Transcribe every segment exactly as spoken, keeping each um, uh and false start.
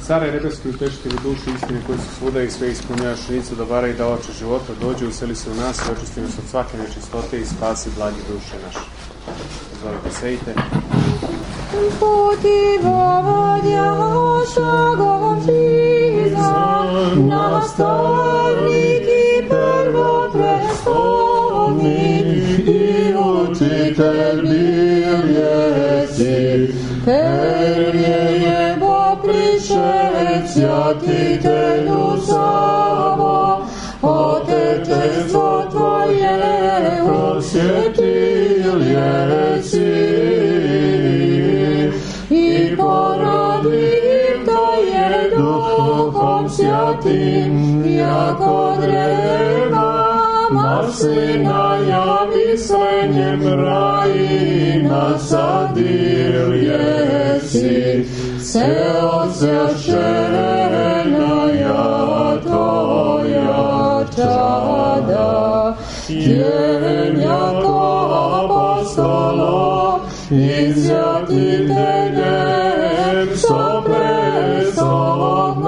Care nebeski, utešitelju duši istine koji su svuda i sve ispunjavaš šinicu dobara i davača života, dođe, useli se u nas i očisti nas od svake nečistote i spasi blagi duše naše. Izvolite, sejte. Puti vovodjašagom žiza, nastavnik i prvoprestolnik i učitelj bil jesi, prvi je Bog prišec, jatitelju samo, Otečestvo Tvoje prosjetil jesi. I porodnim to je Duhom Svatim, jako dreva maslina javi slenjem raji nasadil jesi. Se osvjašćena ja Tvoja čada, jem jako apostolo, izjatiteljem so prestolog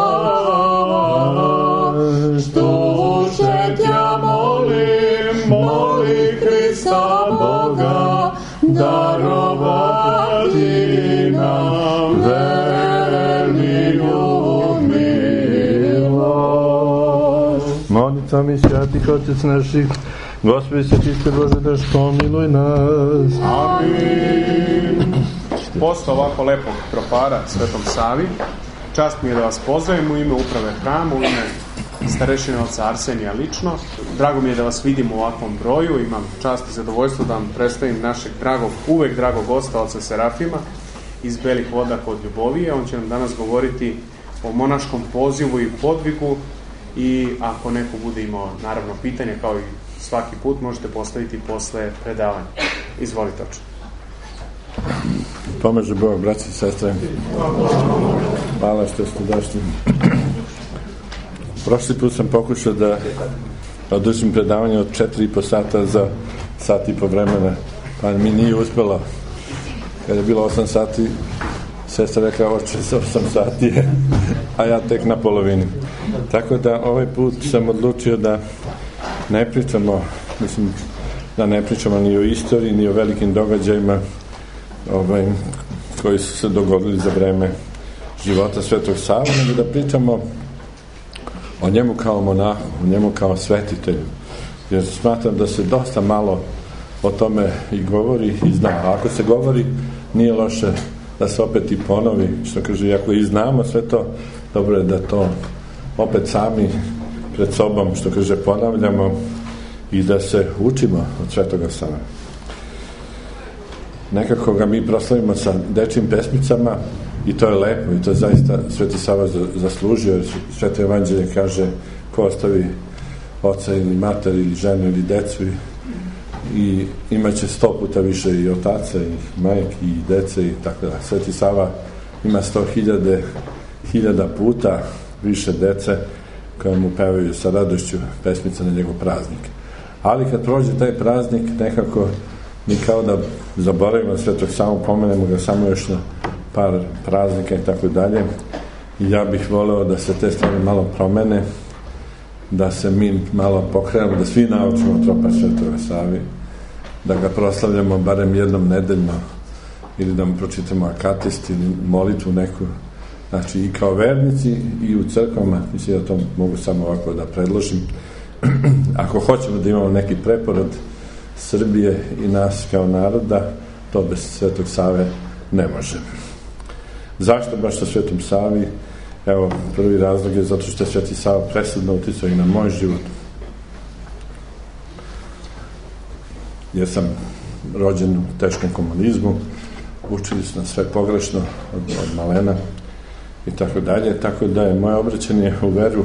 nas. Duše tja molim, moli Krista Boga, darovati nam veliju milost. Molitvam i svatih Otec naših, Gospodи se čiste Bože, daš pomiluj nas. Amin. Posle ovako lepog tropara Svetom Savi, čast mi je da vas pozdravim u ime uprave hrama, u ime starešine oca Arsenija lično. Drago mi je da vas vidim u ovakvom broju, imam čast i zadovoljstvo da vam predstavim našeg dragog, uvek dragog gosta, oca Serafima iz Belih voda kod Ljubovije. On će nam danas govoriti o monaškom pozivu i podvigu i ako neko bude imao naravno pitanje kao i svaki put možete postaviti posle predavanja. Izvolite, oče. Pomaže Bog, braći i sestre. Hvala što ste došli. Prošli put sam pokušao da održim predavanje od četiri i po sata za sat i po vremena, pa mi nije uspjelo. Kada je bilo osam sati, sestra rekla, oče, za osam sati je, a ja tek na polovini. Tako da ovaj put sam odlučio da ne pričamo, mislim, da ne pričamo ni o istoriji, ni o velikim događajima ovaj, koji su se dogodili za vreme života Svetog Save, nego da pričamo o njemu kao monahu, o njemu kao svetitelju. Jer smatram da se dosta malo o tome i govori i zna. A ako se govori, nije loše da se opet i ponovi, što kaže, ako i znamo sve to, dobro je da to opet sami pred sobom, što kaže, ponavljamo i da se učimo od Svetoga Save. Nekako ga mi proslavimo sa dečjim pesmicama i to je lepo i to je zaista Sveti Sava zaslužio, jer Sveto evanđelje kaže ko ostavi oca ili mater ili ženu ili decu i imaće sto puta više i otaca i majke i dece i tako da. Sveti Sava ima sto hiljade hiljada puta više dece koje mu pevaju sa radošću pesmice na njegov praznik. Ali kad prođe taj praznik, nekako mi kao da zaboravimo Svetog Savu, pomenemo ga samo još na par praznika i tako dalje. I ja bih voleo da se te stvari malo promene, da se mi malo pokrenemo, da svi naučimo tropar Svetoga Savi, da ga proslavljamo barem jednom nedeljno ili da mu pročitamo akatist ili molitvu neku. Znači i kao vernici i u crkvama, mislim da to mogu samo ovako da predložim. Ako hoćemo da imamo neki preporod Srbije i nas kao naroda, to bez Svetog Save ne može. Zašto baš sa Svetom Savi? Evo, prvi razlog je zato što je Sveti Sava presudno uticao i na moj život. Jer sam rođen u teškom komunizmu, učili su nas sve pogrešno od, od malena i tako dalje, tako da je moje obraćanje u veru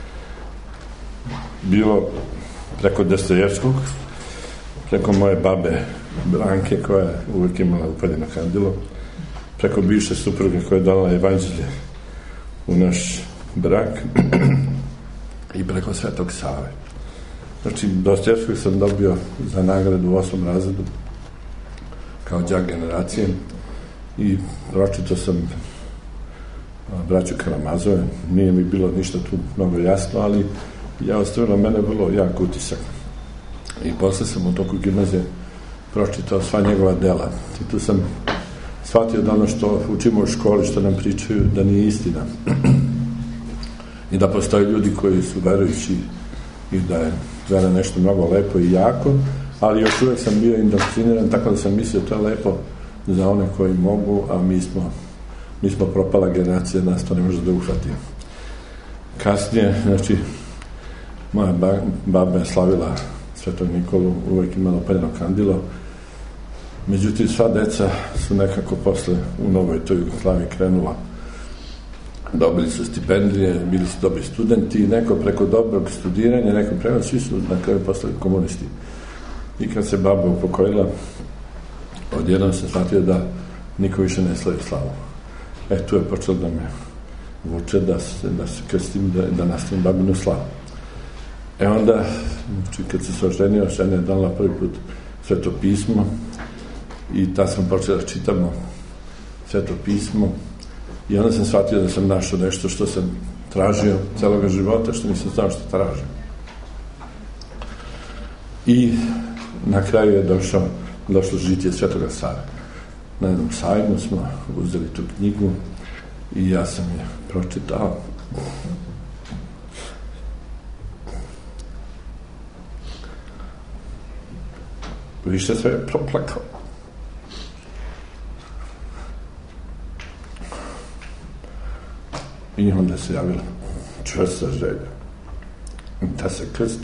bilo preko Dostojevskog, preko moje babe Branke koja je uvijek imala upaljeno kandilo, preko bivše supruge koja je dala evanđelje u naš brak i preko Svetog Save. Znači, Dostojevskog sam dobio za nagradu u osmom razredu kao đak generacije i pročitao sam braću Karamazove. Nije mi bilo ništa tu mnogo jasno, ali ja ostavila mene vrlo jak utisak. I posle sam u toku gimnazije pročitao sva njegova dela. I tu sam shvatio da ono što učimo u školi, što nam pričaju, da nije istina. I da postoje ljudi koji su verujući i da je vera nešto mnogo lepo i jako, ali još uvek sam bio indoktriniran, tako da sam mislio to je lepo za one koji mogu, a mi smo, mi smo propala generacija, nas to ne može da uhvati. Kasnije, znači, moja baba je slavila Svetog Nikolu, uvek imala upaljeno kandilo, međutim, sva deca su nekako posle u novoj toj Jugoslaviji krenula. Dobili su stipendije, bili su dobri studenti, neko preko dobrog studiranja, neko preko, svi su na kraju postali komunisti. I kad se baba upokojila, odjednom sam shvatio da niko više ne slavi slavu. E, tu je počelo da me vuče da se, da se krstim, da, da nastavim babinu slavu. E onda, znači, kad se se oženio, žena je dala prvi put Sveto pismo i tad sam počeo da čitamo Sveto pismo i onda sam shvatio da sam našao nešto što sam tražio celoga života, što nisam znao što tražim. I na kraju je došao, došlo žitije Svetoga Save. Na jednom sajmu smo uzeli tu knjigu i ja sam je pročitao. Više sve je proplakao. I onda se javila čvrsta želja da se krsti.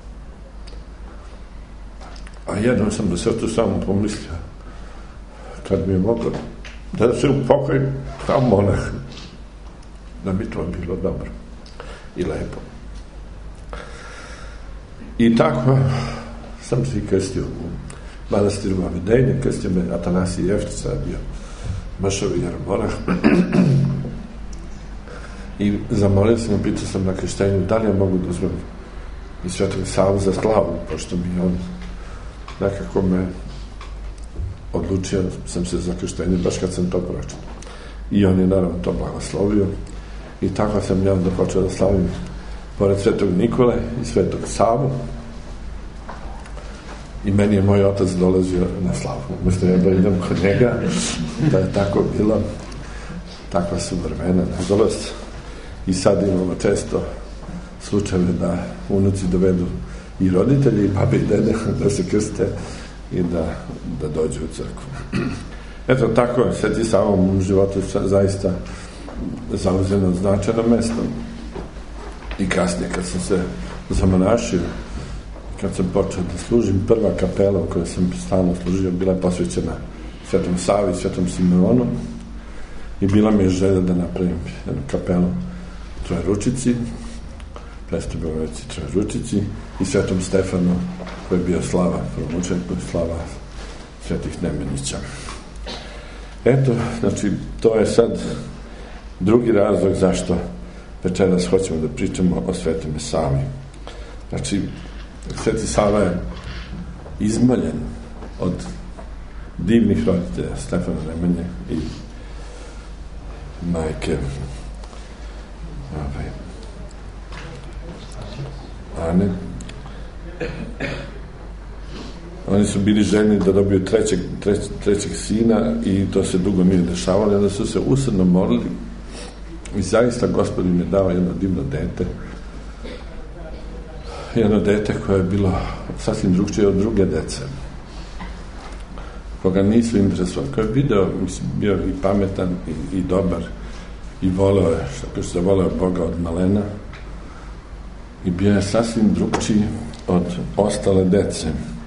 A jednom sam do srtu samo pomislio kad mi je moglo da se upokojim kao monah, da bi to bilo dobro i lepo. I tako sam se i krstio u manastiru Vavidenje, krstio me Atanasij Jeftica, bio Mršavi jeromonah. I zamolio sam, pitao sam na krštenju da li ja mogu da uzmem i Svetog Savu za slavu, pošto mi on nekako me odlučio sam se za krštenje, baš kad sam to pročitao. I on je naravno to blagoslovio i tako sam ja onda počeo da slavim pored Svetog Nikole i Svetog Savu. I meni je moj otac dolazio na slavu. Umesto ja da idem kod njega, da je tako bilo, takva su vremena, nažalost. I sad imamo često slučajeve da unuci dovedu i roditelji, i babi i dede, da se krste i da, da dođu u crkvu. Eto, tako je, Sveti Sava u mom životu zaista zauzeno značajno mesto. I kasnije, kad sam se zamonašio, kad sam počeo da služim, prva kapela u kojoj sam stalno služio bila je posvećena Svetom Savi, Svetom Simeonu i bila mi je želja da napravim jednu kapelu Trojeručici, Prestobeleveci Trojeručici i Svetom Stefanu, koji je bio slava promučenku i slava Svetih Nemenića. Eto, znači, to je sad drugi razlog zašto večeras hoćemo da pričamo o Svetom Savi. Znači, Sveti Sava je izmoljen od divnih roditelja Stefana Nemanje i majke ovaj, Ane. Oni su bili željni da dobiju trećeg, treć, trećeg sina i to se dugo nije dešavalo, onda su se usadno molili i zaista Gospod im je dao jedno divno dete, jedno dete koje je bilo sasvim drugčije od druge dece, koga nisu interesovali, koji je video, mislim, bio i pametan i, i dobar i voleo je, što kaže se, voleo Boga od malena i bio je sasvim drugčiji od ostale dece.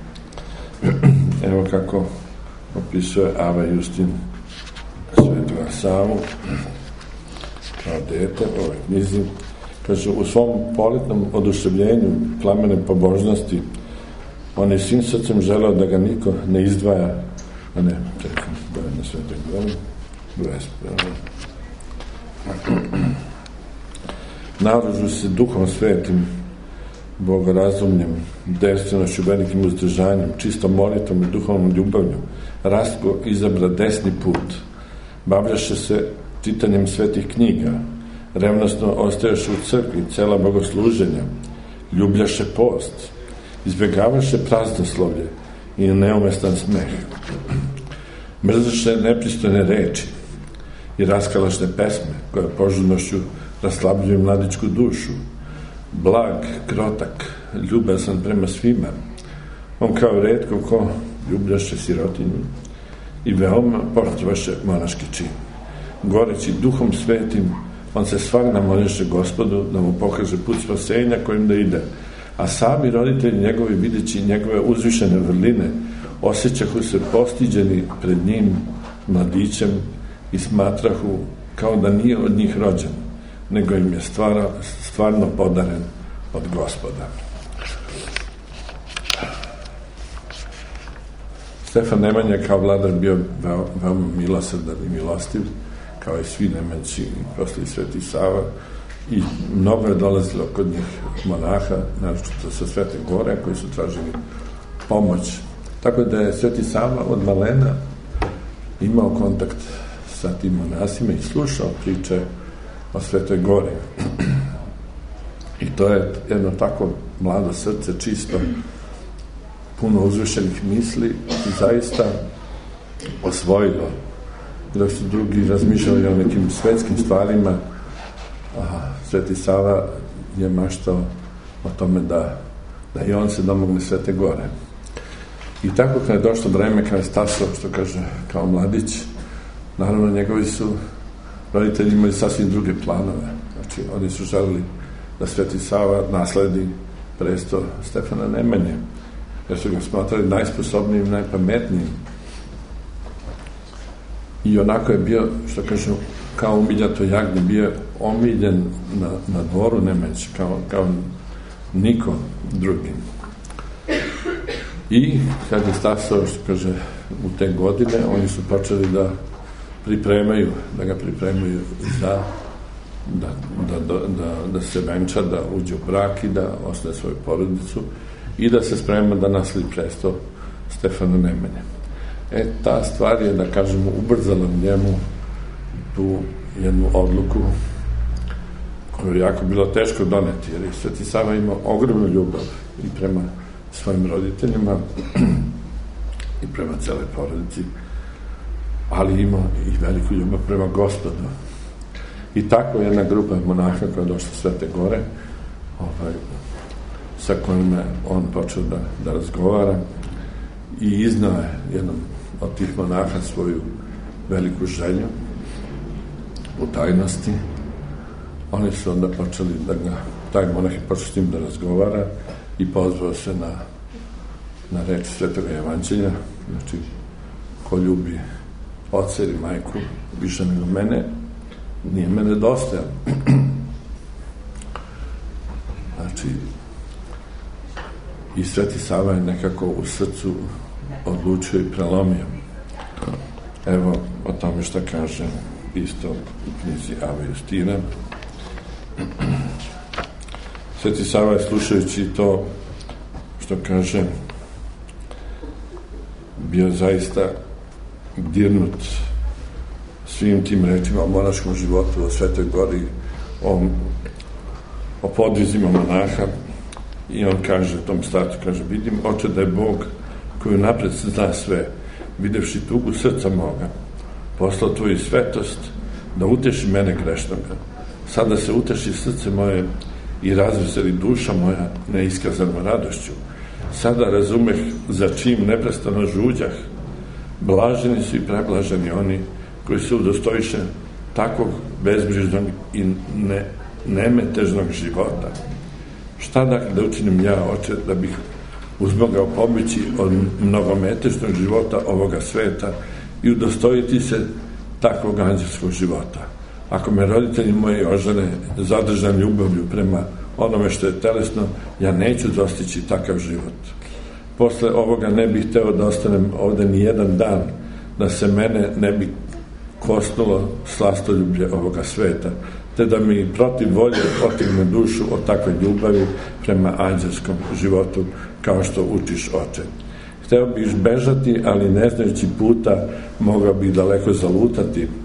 Evo kako opisuje Ava Justin Svetoga Savu kao dete u ovoj knjizi. Kaže, u svom poletnom oduševljenju plamene pobožnosti on je svim srcem želeo da ga niko ne izdvaja, a ne, čekam, da je na Svetoj Gori, naoružu se duhom svetim, bogorazumljem, devstvenošću, velikim uzdržanjem, čistom molitvom i duhovnom ljubavlju, rastko izabra desni put, bavljaše se čitanjem svetih knjiga, revnosno ostajaše u crkvi, cela bogosluženja, ljubljaše post, izbjegavaše praznoslovlje i neumestan smeh, mrzaše nepristojne reči i raskalašne pesme, koje požudnošću raslabljuju mladičku dušu, blag, krotak, ljubazan prema svima. On kao retko ko ljubljaše sirotinju i veoma poštovaše monaški čin. Goreći duhom svetim, on se svagda moliše Gospodu da mu pokaže put spasenja kojim da ide, a sami roditelji njegovi, videći njegove uzvišene vrline, osjećahu se postiđeni pred njim, mladićem, i smatrahu kao da nije od njih rođen, nego im je stvara, stvarno podaren od Gospoda. Stefan Nemanja kao vladar bio veoma, veoma milosrdan i milostiv, kao i svi Nemanjci, posle i Sveti Sava, i mnogo je dolazilo kod njih monaha, naročito sa Svete Gore, koji su tražili pomoć. Tako da je Sveti Sava od malena imao kontakt sa tim monasima i slušao priče o Svetoj Gori. I to je jedno tako mlado srce, čisto, puno uzvišenih misli i zaista osvojilo. Dok su drugi razmišljali o nekim svetskim stvarima, a Sveti Sava je maštao o tome da, da i on se domogne Svete Gore. I tako kad je došlo vreme, kada je stasao, što kaže, kao mladić, naravno njegovi su roditelji imali sasvim druge planove. Znači, oni su želeli da Sveti Sava nasledi presto Stefana Nemanje, jer su ga smatrali najsposobnijim, najpametnijim. I onako je bio, što kažu, kao umiljato jagnje, bio omiljen na, na dvoru Nemanjić, kao, kao niko drugi. I kad je stasao, što kaže, u te godine, oni su počeli da pripremaju, da ga pripremaju za da, da, da, da, da se venča, da uđe u brak i da osnoje svoju porodicu i da se sprema da nasledi presto Stefana Nemanje. E, ta stvar je, da kažemo, ubrzala njemu tu jednu odluku koju je jako bilo teško doneti, jer je Sveti Sava imao ogromnu ljubav i prema svojim roditeljima i prema celoj porodici, ali imao i veliku ljubav prema Gospodu. I tako jedna grupa monaha koja je došla Svete Gore, ovaj, sa kojim je on počeo da, da razgovara i iznao je jednom od tih monaha svoju veliku želju u tajnosti. Oni su onda počeli da ga, taj monah je počeo s tim da razgovara i pozvao se na, na reč Svetoga Evanđelja, znači, ko ljubi oca ili majku više nego mene, nije mene dostojan. Znači, i Sveti Sava je nekako u srcu odlučio i prelomio. Evo o tome što kaže isto u knjizi Ave Justina. Sveti Sava je, slušajući to što kaže, bio zaista dirnut svim tim rečima o monaškom životu, o Svetoj Gori, o, o podvizima monaha, i on kaže tom startu, kaže, vidim, oče, da je Bog koji napred zna sve, videvši tugu srca moga, poslao tvoju svetost da uteši mene grešnoga. Sada se uteši srce moje i razveseli duša moja neiskazanom radošću. Sada razumeh za čim neprestano žuđah. Blaženi su i preblaženi oni koji se udostojiše takvog bezbrižnog i ne, nemetežnog života. Šta dakle da učinim ja, oče, da bih uzmogao pobeći od mnogometežnog života ovoga sveta i udostojiti se takvog anđelskog života? Ako me roditelji moji ožene zadržan ljubavlju prema onome što je telesno, ja neću dostići takav život. Posle ovoga ne bih hteo da ostanem ovde ni jedan dan, da se mene ne bi kosnulo slastoljublje ovoga sveta, te da mi protiv volje otigne dušu od takve ljubavi prema anđelskom životu, kao što učiš, oče. Hteo bih bežati, ali ne znajući puta, mogao bih daleko zalutati,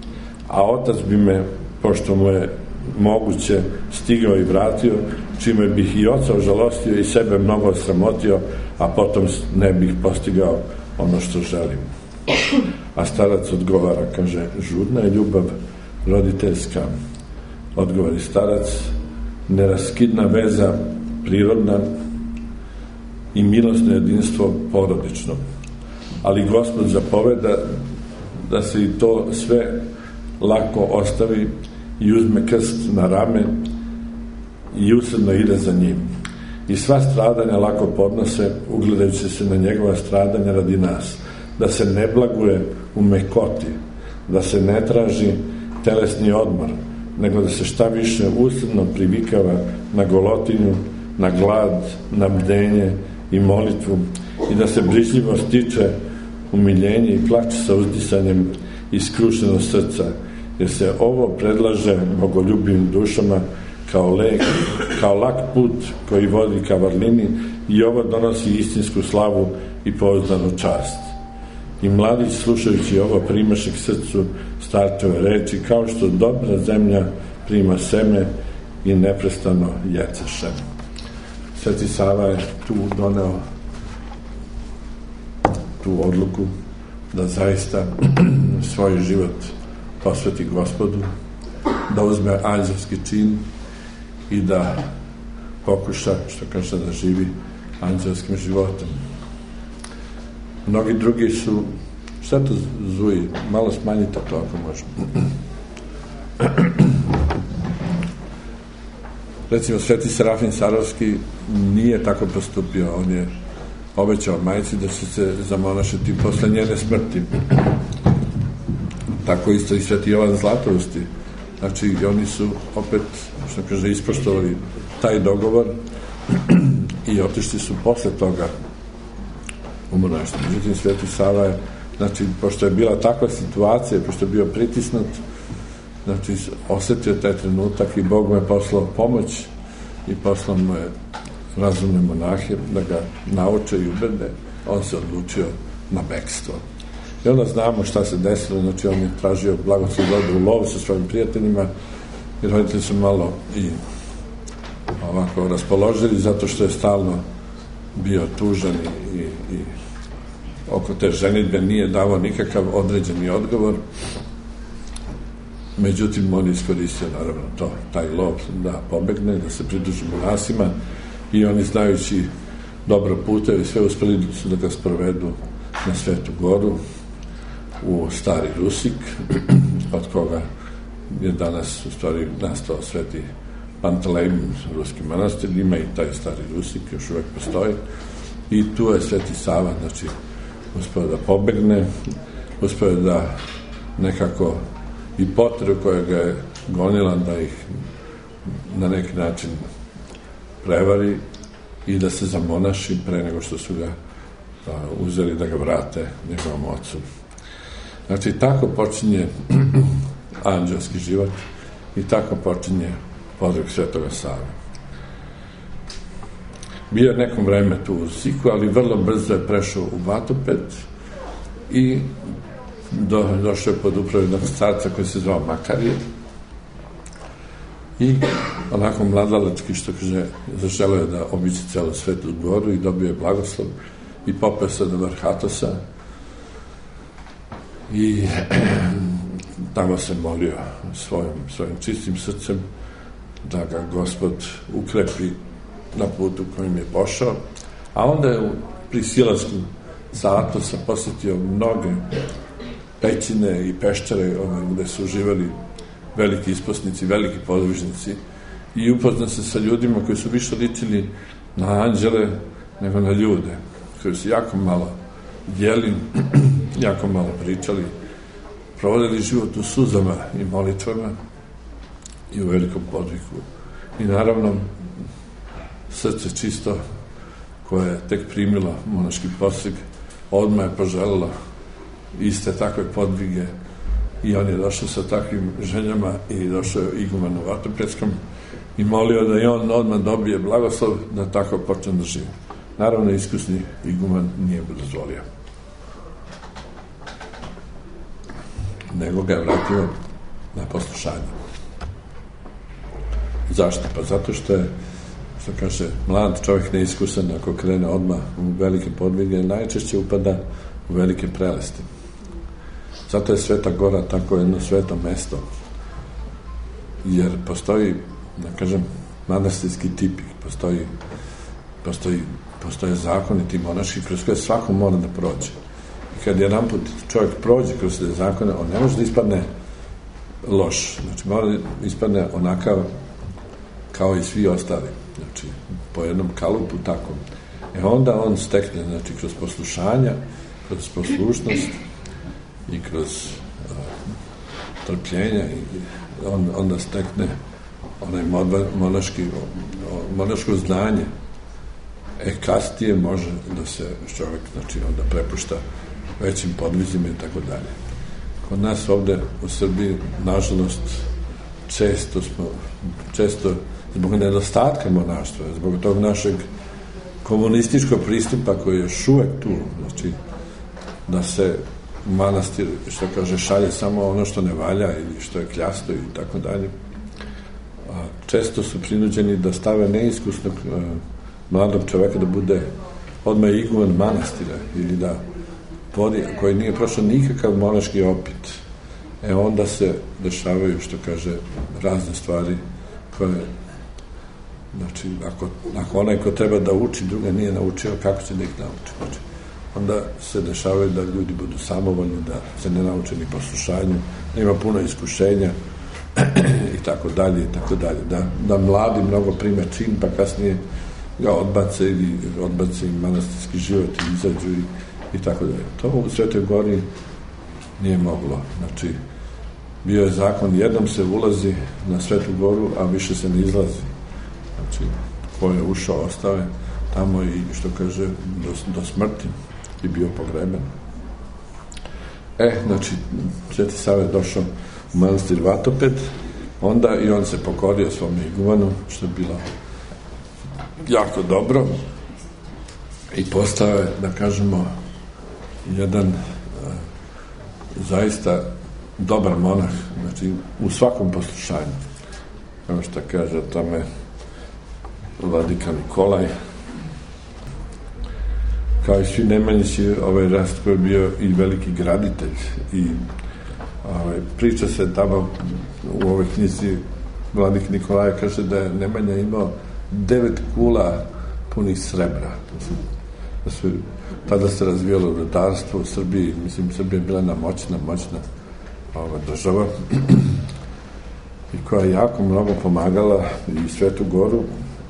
a otac bi me, pošto mu je moguće, stigao i vratio, čime bih i oca ožalostio i sebe mnogo sramotio, a potom ne bih postigao ono što želim. A starac odgovara, kaže, žudna je ljubav roditeljska. Odgovori starac, neraskidna veza, prirodna i milosno jedinstvo porodično. Ali Gospod zapoveda da se i to sve lako ostavi i uzme krst na rame i usredno ide za njim. I sva stradanja lako podnose, ugledajući se na njegova stradanja radi nas, da se ne blaguje u mekoti, da se ne traži telesni odmor, nego da se šta više usredno privikava na golotinju, na glad, na bdenje i molitvu i da se brižljivo stiče umiljenje i plač sa uzdisanjem i skrušenost srca, jer se ovo predlaže bogoljubivim dušama kao lek, kao lak put koji vodi ka vrlini i ovo donosi istinsku slavu i pouzdanu čast. I mladić slušajući ovo primaše k srcu starčeve reči, kao što dobra zemlja prima seme i neprestano jeceše. Sveti Sava je tu doneo tu odluku da zaista svoj život posveti Gospodu, da uzme anđelski čin i da pokuša, što kaže, da živi anđelskim životom. Mnogi drugi su, šta to zuji, malo smanjite to ako možemo. Recimo, Sveti Serafim Sarovski nije tako postupio, on je obećao majci da će se zamonašiti posle njene smrti. Tako isto i Sveti Jovan Zlatousti. Znači, oni su opet, što kaže, ispoštovali taj dogovor i otišli su posle toga u monaštvo. Međutim, Sveti Sava je, znači, pošto je bila takva situacija, pošto je bio pritisnut, znači, osetio taj trenutak i Bog mu je poslao pomoć i poslao mu je razumne monahe da ga nauče i ubede. On se odlučio na bekstvo. I onda znamo šta se desilo, znači on je tražio blagoslov da ode u lov sa svojim prijateljima i roditelji su malo i ovako raspoložili zato što je stalno bio tužan i, i, i oko te ženidbe nije dao nikakav određeni odgovor. Međutim, on je iskoristio naravno to, taj lov da pobegne, da se pridruži monasima i oni, znajući dobro puteve, sve uspeli su da ga sprovedu na Svetu Goru u Stari Rusik, od koga je danas u stvari nastao Sveti Pantelejmon, ruski manastir, ima i taj Stari Rusik, još uvek postoji, i tu je Sveti Sava, znači, uspeo da pobegne, uspeo da nekako i potrebu koja ga je gonila da ih na neki način prevari i da se zamonaši pre nego što su ga a, uzeli da ga vrate njegovom ocu. Znači, tako počinje anđelski život i tako počinje podvig Svetoga Save. Bio je nekom vreme tu u Siku, ali vrlo brzo je prešao u Vatoped i do, došao je pod upravu jednog starca koji se zvao Makarije i onako mladalački, što kaže, zaželeo je da obiđe celu Svetu Goru i dobio je blagoslov i popeo se do vrha Atosa i tamo se molio svojim, svojim čistim srcem da ga Gospod ukrepi na putu kojim je pošao, a onda je pri silasku sa Atosa posetio mnoge pećine i peščare gde su živali veliki isposnici, veliki podvižnici i upoznao se sa ljudima koji su više ličili na anđele nego na ljude, koji su jako malo jeli, jako malo pričali, provodili život u suzama i molitvama i u velikom podviku. I naravno, srce čisto, koje je tek primilo monaški poseg, odmah je poželilo iste takve podvige i on je došao sa takvim željama i došao je iguman u Vatopedskom i molio da i on odmah dobije blagoslov da tako počne da živi. Naravno, iskusni iguman nije mu dozvolio. Nego ga je vratio na poslušanje. Zašto? Pa zato što je, što kaže, mlad čovjek neiskusan, ako krene odmah u velike podvige, najčešće upada u velike prelesti. Zato je Sveta Gora tako jedno sveto mesto, jer postoji, da kažem, manastirski tipik, postoji, postoji, postoje zakoni ti monaški kroz koje svako mora da prođe. I kad jedan put čovjek prođe kroz te zakone, on ne može da ispadne loš, znači mora da ispadne onakav kao i svi ostali, znači po jednom kalupu tako. E onda on stekne, znači kroz poslušanja, kroz poslušnost i kroz uh, trpljenja i on, onda stekne onaj monaški, monaško znanje. E kasnije može da se čovjek, znači onda prepušta većim podvizima i tako dalje. Kod nas ovde u Srbiji, nažalost, često smo, često zbog nedostatka monaštva, zbog tog našeg komunističkog pristupa koji je još uvek tu, znači da se manastir, što kaže, šalje samo ono što ne valja ili što je kljasto i tako dalje. Često su prinuđeni da stave neiskusnog mladog čoveka da bude odmah iguman manastira ili da vodi, koji nije prošao nikakav monaški opit. E onda se dešavaju, što kaže, razne stvari koje, znači, ako, ako onaj ko treba da uči druga nije naučio, kako će da ih nauči? Znači, onda se dešavaju da ljudi budu samovoljni, da se ne nauče ni poslušanju, da ima puno iskušenja i tako dalje, i tako dalje. Da, da mladi mnogo prime čin, pa kasnije ga odbace ili odbace i manastirski život i izađu i, i tako dalje. To u Svetoj Gori nije moglo. Znači, bio je zakon, jednom se ulazi na Svetu Goru, a više se ne izlazi. Znači, ko je ušao, ostao je tamo i, što kaže, do, do smrti i bio pogreben. E, znači, Sveti Sava je došao u manastir Vatoped, onda i on se pokorio svome igumanu, što je bilo jako dobro, i postao je, da kažemo, jedan a, zaista dobar monah, znači u svakom poslušanju. Kao što kaže o tome vladika Nikolaj, kao i svi Nemanjići, ovaj rast koji je bio i veliki graditelj i ovaj, priča se tamo u ovoj knjizi vladika Nikolaja, kaže da je Nemanja imao devet kula punih srebra. Da su, tada se razvijalo rudarstvo u Srbiji, mislim, Srbija je bila na moćna, moćna ova država i koja je jako mnogo pomagala i Svetu Goru.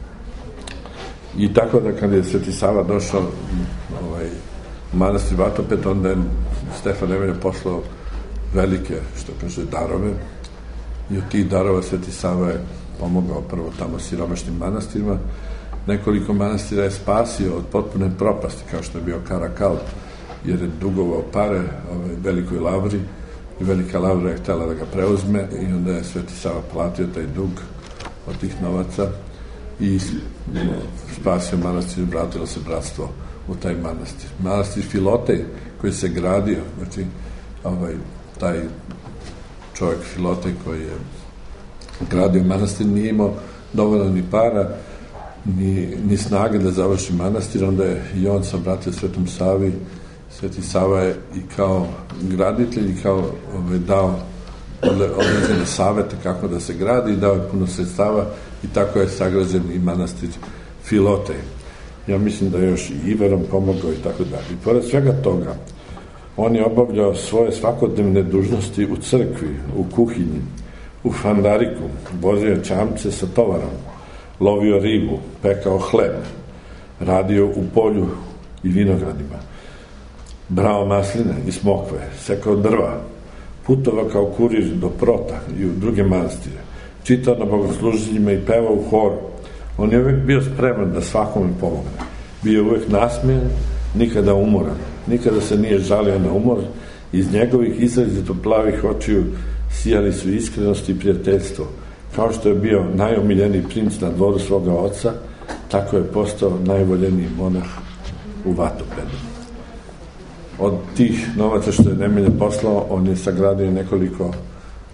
I tako da kad je Sveti Sava došao ovaj, u manastir Vatoped, onda je Stefan Nemanja poslao velike, što kaže, darove, i od tih darova Sveti Sava je pomogao prvo tamo siromašnim manastirima. Nekoliko manastira je spasio od potpune propasti, kao što je bio Karakal, jer je dugovao pare ovaj, velikoj lavri i velika lavra je htjela da ga preuzme i onda je Sveti Sava platio taj dug od tih novaca i spasio manastir, vratilo se bratstvo u taj manastir. Manastir Filotej, koji se gradio, znači ovaj, taj čovjek Filotej koji je gradio manastir nije imao dovoljno ni para ni, ni snage da završi manastir, onda je i on se obratio Svetom Savi. Sveti Sava je i kao graditelj i kao ovaj, dao određene savete kako da se gradi i dao je puno sredstava i tako je sagrađen i manastir Filotej. Ja mislim da je još i Iverom pomogao i tako dalje. I pored svega toga, on je obavljao svoje svakodnevne dužnosti u crkvi, u kuhinji, u fandariku, vozio čamce sa tovarom, lovio ribu, pekao hleb, radio u polju i vinogradima, brao masline i smokve, sekao drva, putovao kao kurir do Prota i u druge manastire, čitao na bogosluženjima i pevao u horu. On je uvek bio spreman da svakome pomogne. Bio uvek nasmijen, nikada umoran, nikada se nije žalio na umor. Iz njegovih izrazito plavih očiju sijali su iskrenost i prijateljstvo. Kao što je bio najomiljeniji princ na dvoru svoga oca, tako je postao najvoljeniji monah u Vatopedu. Od tih novaca što je Nemanja poslao, on je sagradio nekoliko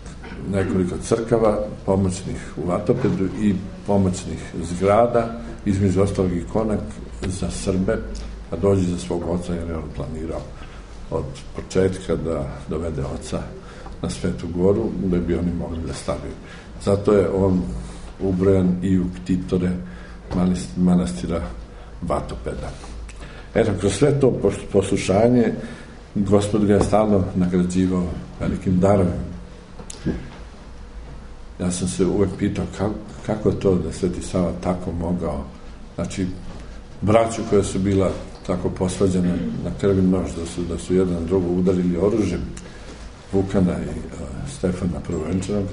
nekoliko crkava, pomoćnih u Vatopedu i pomoćnih zgrada, između ostalog i konak za Srbe, a dođe za svog oca, jer je on planirao od početka da dovede oca na Svetu Goru, da bi oni mogli da staviju. Zato je on ubrojan i u ktitore manastira Vatopeda. Eto, kroz sve to poslušanje Gospod ga je stalno nagrađivao velikim darovima. Ja sam se uvek pitao kako, kako je to da Sveti Sava tako mogao, znači braću koja su bila tako posvađana na krvi nož, da su, da su jedan drugo udarili oružjem, Vukana i uh, Stefana Prvovenčanog,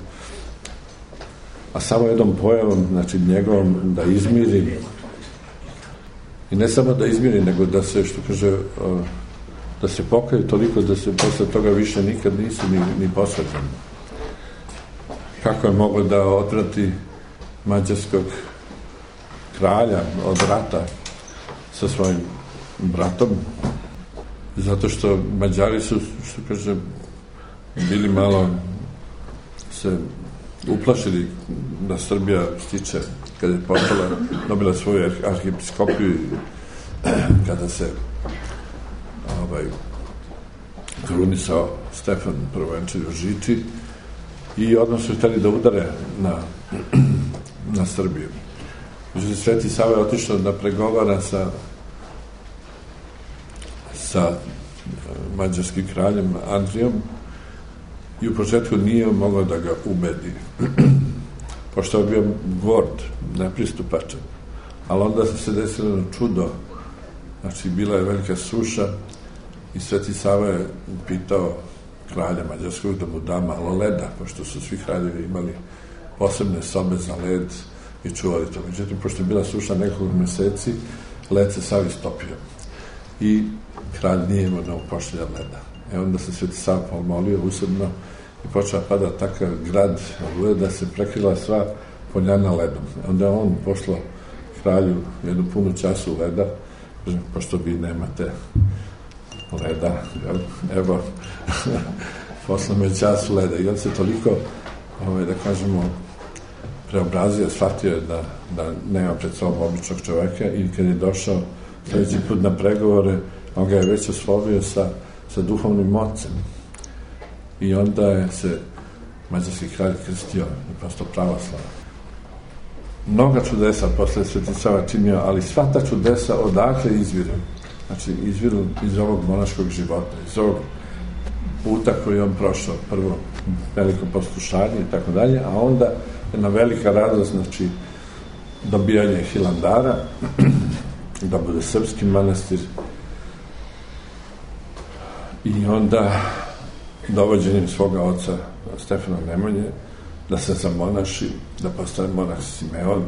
a samo jednom pojavom, znači njegovom, da izmiri, i ne samo da izmiri, nego da se, što kaže, uh, da se pokaju toliko da se posle toga više nikad nisu ni, ni posvađani. Kako je moglo da odvrati mađarskog kralja od rata sa svojim bratom, zato što Mađari su, što kaže, bili malo se uplašili da Srbija stiče, kada je postala, dobila svoju arhijepiskopiju, kada se ovaj, krunisao Stefan Prvovenčani u Žiči, i odmah su hteli da udare na, na Srbiju. Međutim, Sveti Sava je otišao da pregovara sa sa mađarskim kraljem Andrijom i u početku nije mogao da ga ubedi. Pošto je bio gord, nepristupačan. Ali onda se desilo na čudo. Znači, bila je velika suša i Sveti Sava je pitao kralja mađarskog da mu da malo leda, pošto su svi kraljevi imali posebne sobe za led i čuvali to. Međutim, pošto je bila suša nekoliko meseci, led se sav istopio. I kralj nije imao da mu pošalja leda. E onda se Sveti Sava pomolio usedno i počela pada takav grad da se prekrila sva poljana ledom. Onda je on poslao kralju jednu punu času leda, pošto vi nemate leda, evo, poslao me čas leda. I on se toliko, ovaj, da kažemo, preobrazio, shvatio je da, da nema pred sobom običnog čoveka, i kad je došao sledeći put na pregovore, on ga je već oslovio sa, sa duhovnim mocem. I onda je se mađarski kralj krstio i prosto pravoslavan. Mnoga čudesa posle Sveti Sava činio, ali sva ta čudesa odakle izviru. Znači, izviru iz ovog monaškog života, iz ovog puta koji je on prošao. Prvo veliko poslušanje i tako dalje, a onda jedna velika radost, znači, dobijanje Hilandara, da bude srpski manastir, i onda dovođenjem svoga oca Stefana Nemanje da se zamonaši, da postane monah Simeon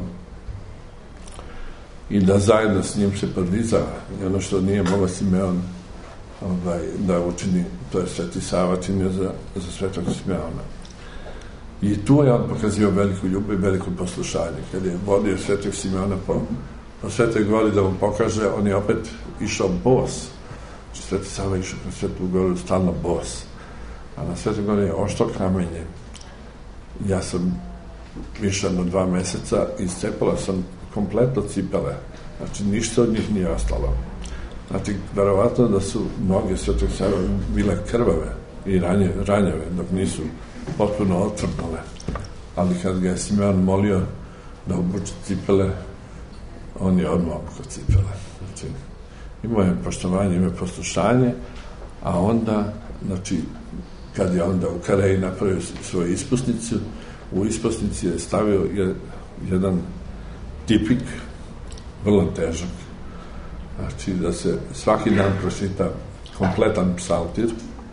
i da zajedno s njim se podizava. I ono što nije mogao Simeon ovaj, da učini, to je Sveti Sava činio za, za Svetog Simeona. I tu je on pokazio veliku ljubav i veliko poslušanje. Kad je vodio Svetog Simeona po, po Svetoj gori da mu pokaže, on je opet išao bos. Znači, Sveti Sava išao na Svetu goru stalno bos. A na Svetoj gori je oštro kamenje. Ja sam išao na dva meseca i iscepala sam kompletno cipele. Znači, ništa od njih nije ostalo. Znači, verovatno da su noge Svetog Save bile krvave i ranje, ranjave, dok nisu potpuno otvrdnule. Ali kad ga je Simeon molio da obuče cipele, on je odmah obukao cipele. Znači, imao je poštovanje, imao je poslušanje, a onda, znači, kad je onda u Kareji napravio svoju ispusnicu, u ispusnici je stavio jedan tipik, vrlo težak, znači da se svaki dan pročita kompletan psaltir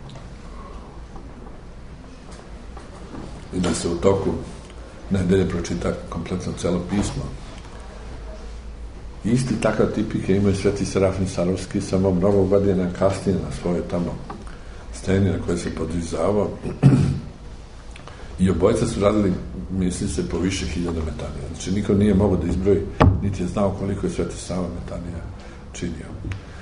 i da se u toku nedelje pročita kompletno celo pismo. Isti takav tipik je imao i Sveti Serafim Sarovski, samo mnogo godina kasnije na svojoj tamo steni na kojoj se podvizavao. I obojca su radili, misli se, po više hiljada metanija. Znači, niko nije mogao da izbroji, niti je znao koliko je Sveti Sava metanija činio.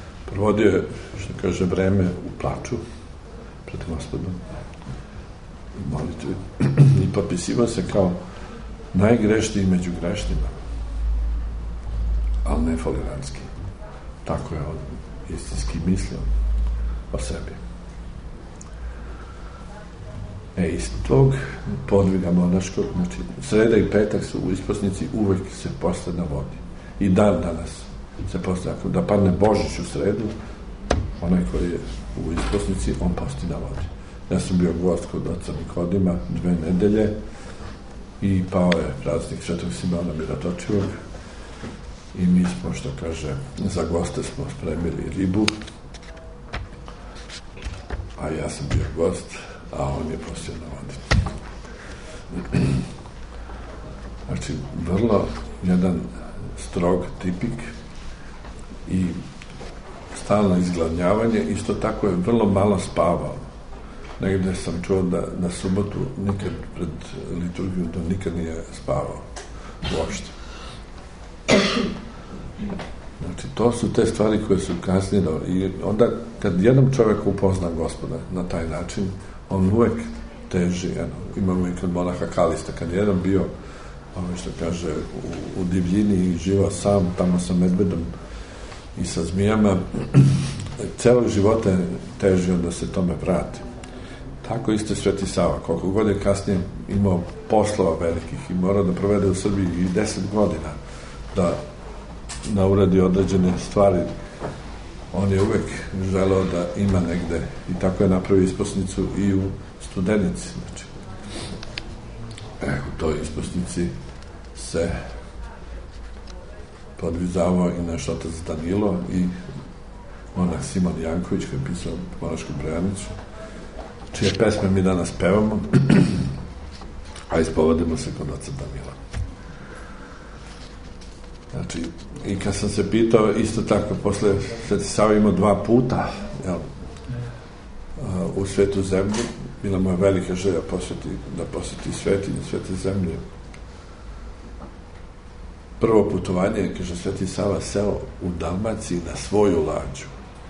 Provodio je, što kaže, vreme u plaču pred Gospodom. molitvi i potpisivao se kao najgrešniji među grešnima, ali ne foliranski. Tako je on istinski mislio o sebi. E, iz tog podviga monaškog, znači, sreda i petak su u isposnici uvek se poste na vodi. I dan danas se poste, ako da padne Božić u sredu, onaj koji je u isposnici, on posti na vodi. Ja sam bio gost kod oca Nikodima dve nedelje i pao je praznik Svetog Simeona Mirotočivog i mi smo, što kaže, za goste smo spremili ribu, a ja sam bio gost, a on je postio na vodi. Znači, vrlo jedan strog tipik i stalno izgladnjavanje, isto tako je vrlo malo spavao. Negde sam čuo da na subotu nikad pred liturgiju da nikad nije spavao uopšte. Znači, to su te stvari koje su kasnije dobre. I onda, kad jedan čovjek upozna Gospoda na taj način, on uvek teži. Eno, imamo i kod monaha Kalista, kad je jedan bio, ono što kaže, u, u divljini i živao sam, tamo sa medvedom i sa zmijama, celog života je težio da se tome vrati. Tako isto Sveti Sava, koliko god je kasnije imao poslova velikih i morao da provede u Srbiji i deset godina da, da uradi određene stvari, on je uvek želeo da ima negde i tako je napravio isposnicu i u Studenici. Znači, eh, u toj isposnici se podvizavao i naš otac Danilo i monah Simon Janković koji je pisao monašku Brejanicu, čije pesme mi danas pevamo, a ispovedemo se kod oca Danila. Znači, i kad sam se pitao, isto tako, posle Sveti Sava imao dva puta, jel, u svetu zemlju, bila moja velika želja posveti, da posveti sveti i svete zemlje. Prvo putovanje je, kaže, Sveti Sava seo u Dalmaciji na svoju lađu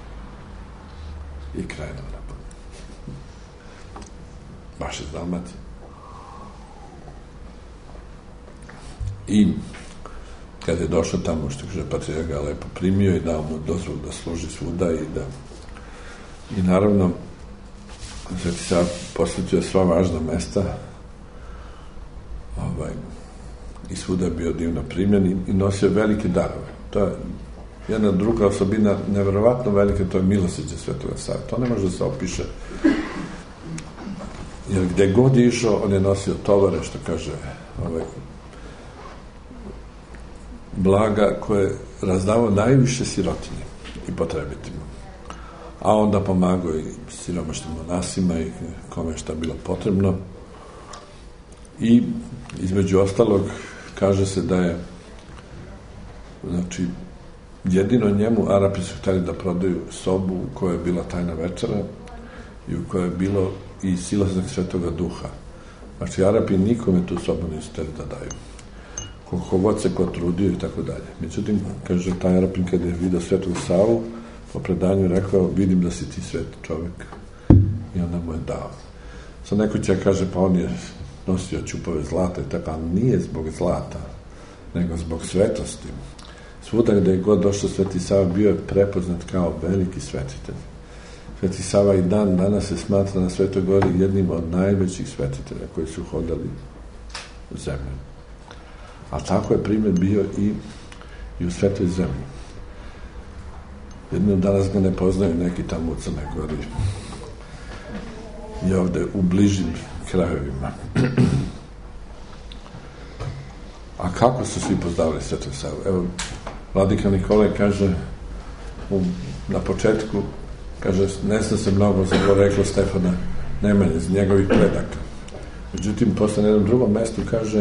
i krenuo na put. Baš iz Dalmacije. I kad je došao tamo, što kaže, patrijarh ga lepo primio i dao mu dozvolu da služi svuda i da i naravno Sveti Sava posvetio sva važna mesta, ovaj, i svuda je bio divno primljen i, i nosio velike darove. To je jedna druga osobina, neverovatno velika, to je milosrđe Svetoga Save. To ne može da se opiše. Jer gde god je išao, on je nosio tovare, što kaže, ovaj, blaga koje je razdavao najviše sirotinje i potrebitima. A onda pomagao i siromašnim monasima i kome šta bilo potrebno. I između ostalog kaže se da je, znači, jedino njemu Arapi su hteli da prodaju sobu u kojoj je bila tajna večera i u kojoj je bilo i silazak Svetoga Duha. Znači, Arapi nikome tu sobu nisu hteli da daju. Koliko god se ko trudio i tako dalje. Međutim, kaže, taj Arapin kada je vidio Svetog Savu, po predanju rekao, vidim da si ti sveti čovek. I onda mu je dao. Sad neko će kaže, pa on je nosio ćupove zlata i tako, ali nije zbog zlata, nego zbog svetosti. Svuda gde je god došao Sveti Sava, bio je prepoznat kao veliki svetitelj. Sveti Sava i dan danas se smatra na Svetoj Gori jednim od najvećih svetitelja koji su hodali u zemlju. A tako je primjer bio i, i u Svetoj zemlji. Jedno danas ga ne poznaju neki tamo u Crnoj Gori i ovde u bližim krajevima. A kako su svi pozdravili Svetog Savu? Evo, vladika Nikolaj kaže u, na početku, kaže, ne zna se mnogo za poreklo Stefana Nemanje, iz njegovih predaka. Međutim, posle na jednom drugom mestu kaže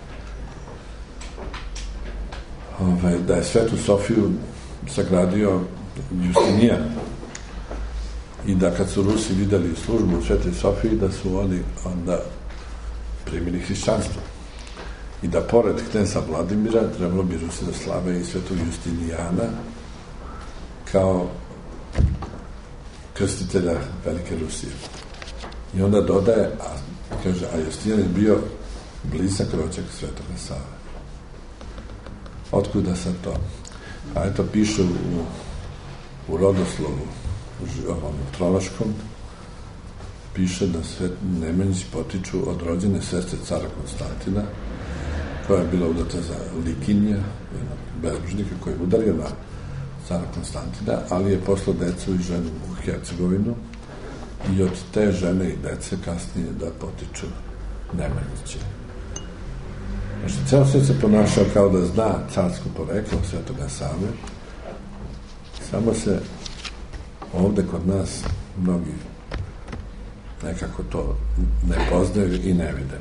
ovaj, da je Svetu Sofiju sagradio Justinijan i da kad su Rusi videli službu u Svetoj Sofiji, da su oni onda primili hrišćanstvo i da pored kneza Vladimira trebalo bi Rusi da slave i Svetog Justinijana kao krstitelja Velike Rusije. I onda dodaje, a Kaže, a Justinijan je bio blizak rođak Svetoga Save. Otkuda sad to? A eto, piše u, u rodoslovu, u ovom trološkom, piše da Svet Nemanjić potiču od rođene sestre cara Konstantina, koja je bila udata za Likinja, jednog bezbožnika koji je udario na cara Konstantina, ali je poslao decu i ženu u Hercegovinu i od te žene i dece kasnije da potiču Nemanjiće. Znači, ceo svet se ponašao kao da zna carsko poreklo Svetoga Save, samo se ovde kod nas mnogi nekako to ne poznaju i ne vide.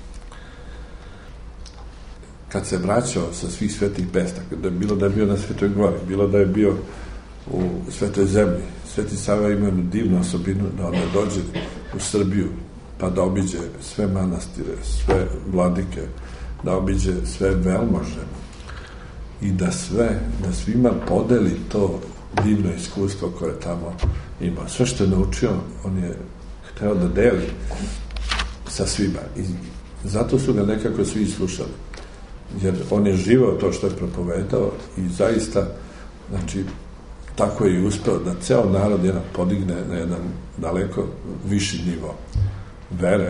Kad se vraćao sa svih svetih pestaka, da je bilo da je bio na Svetoj Gori, bilo da je bio u Svetoj zemlji, Sveti Sava ima jednu divnu osobinu da onda dođe u Srbiju, pa da obiđe sve manastire, sve vladike, da obiđe sve velmože i da sve, da svima podeli to divno iskustvo koje tamo ima. Sve što je naučio, on je hteo da deli sa svima i zato su ga nekako svi slušali, jer on je živao to što je propovedao i zaista, znači, tako je i uspeo da ceo narod jedan podigne na jedan daleko viši nivo vere.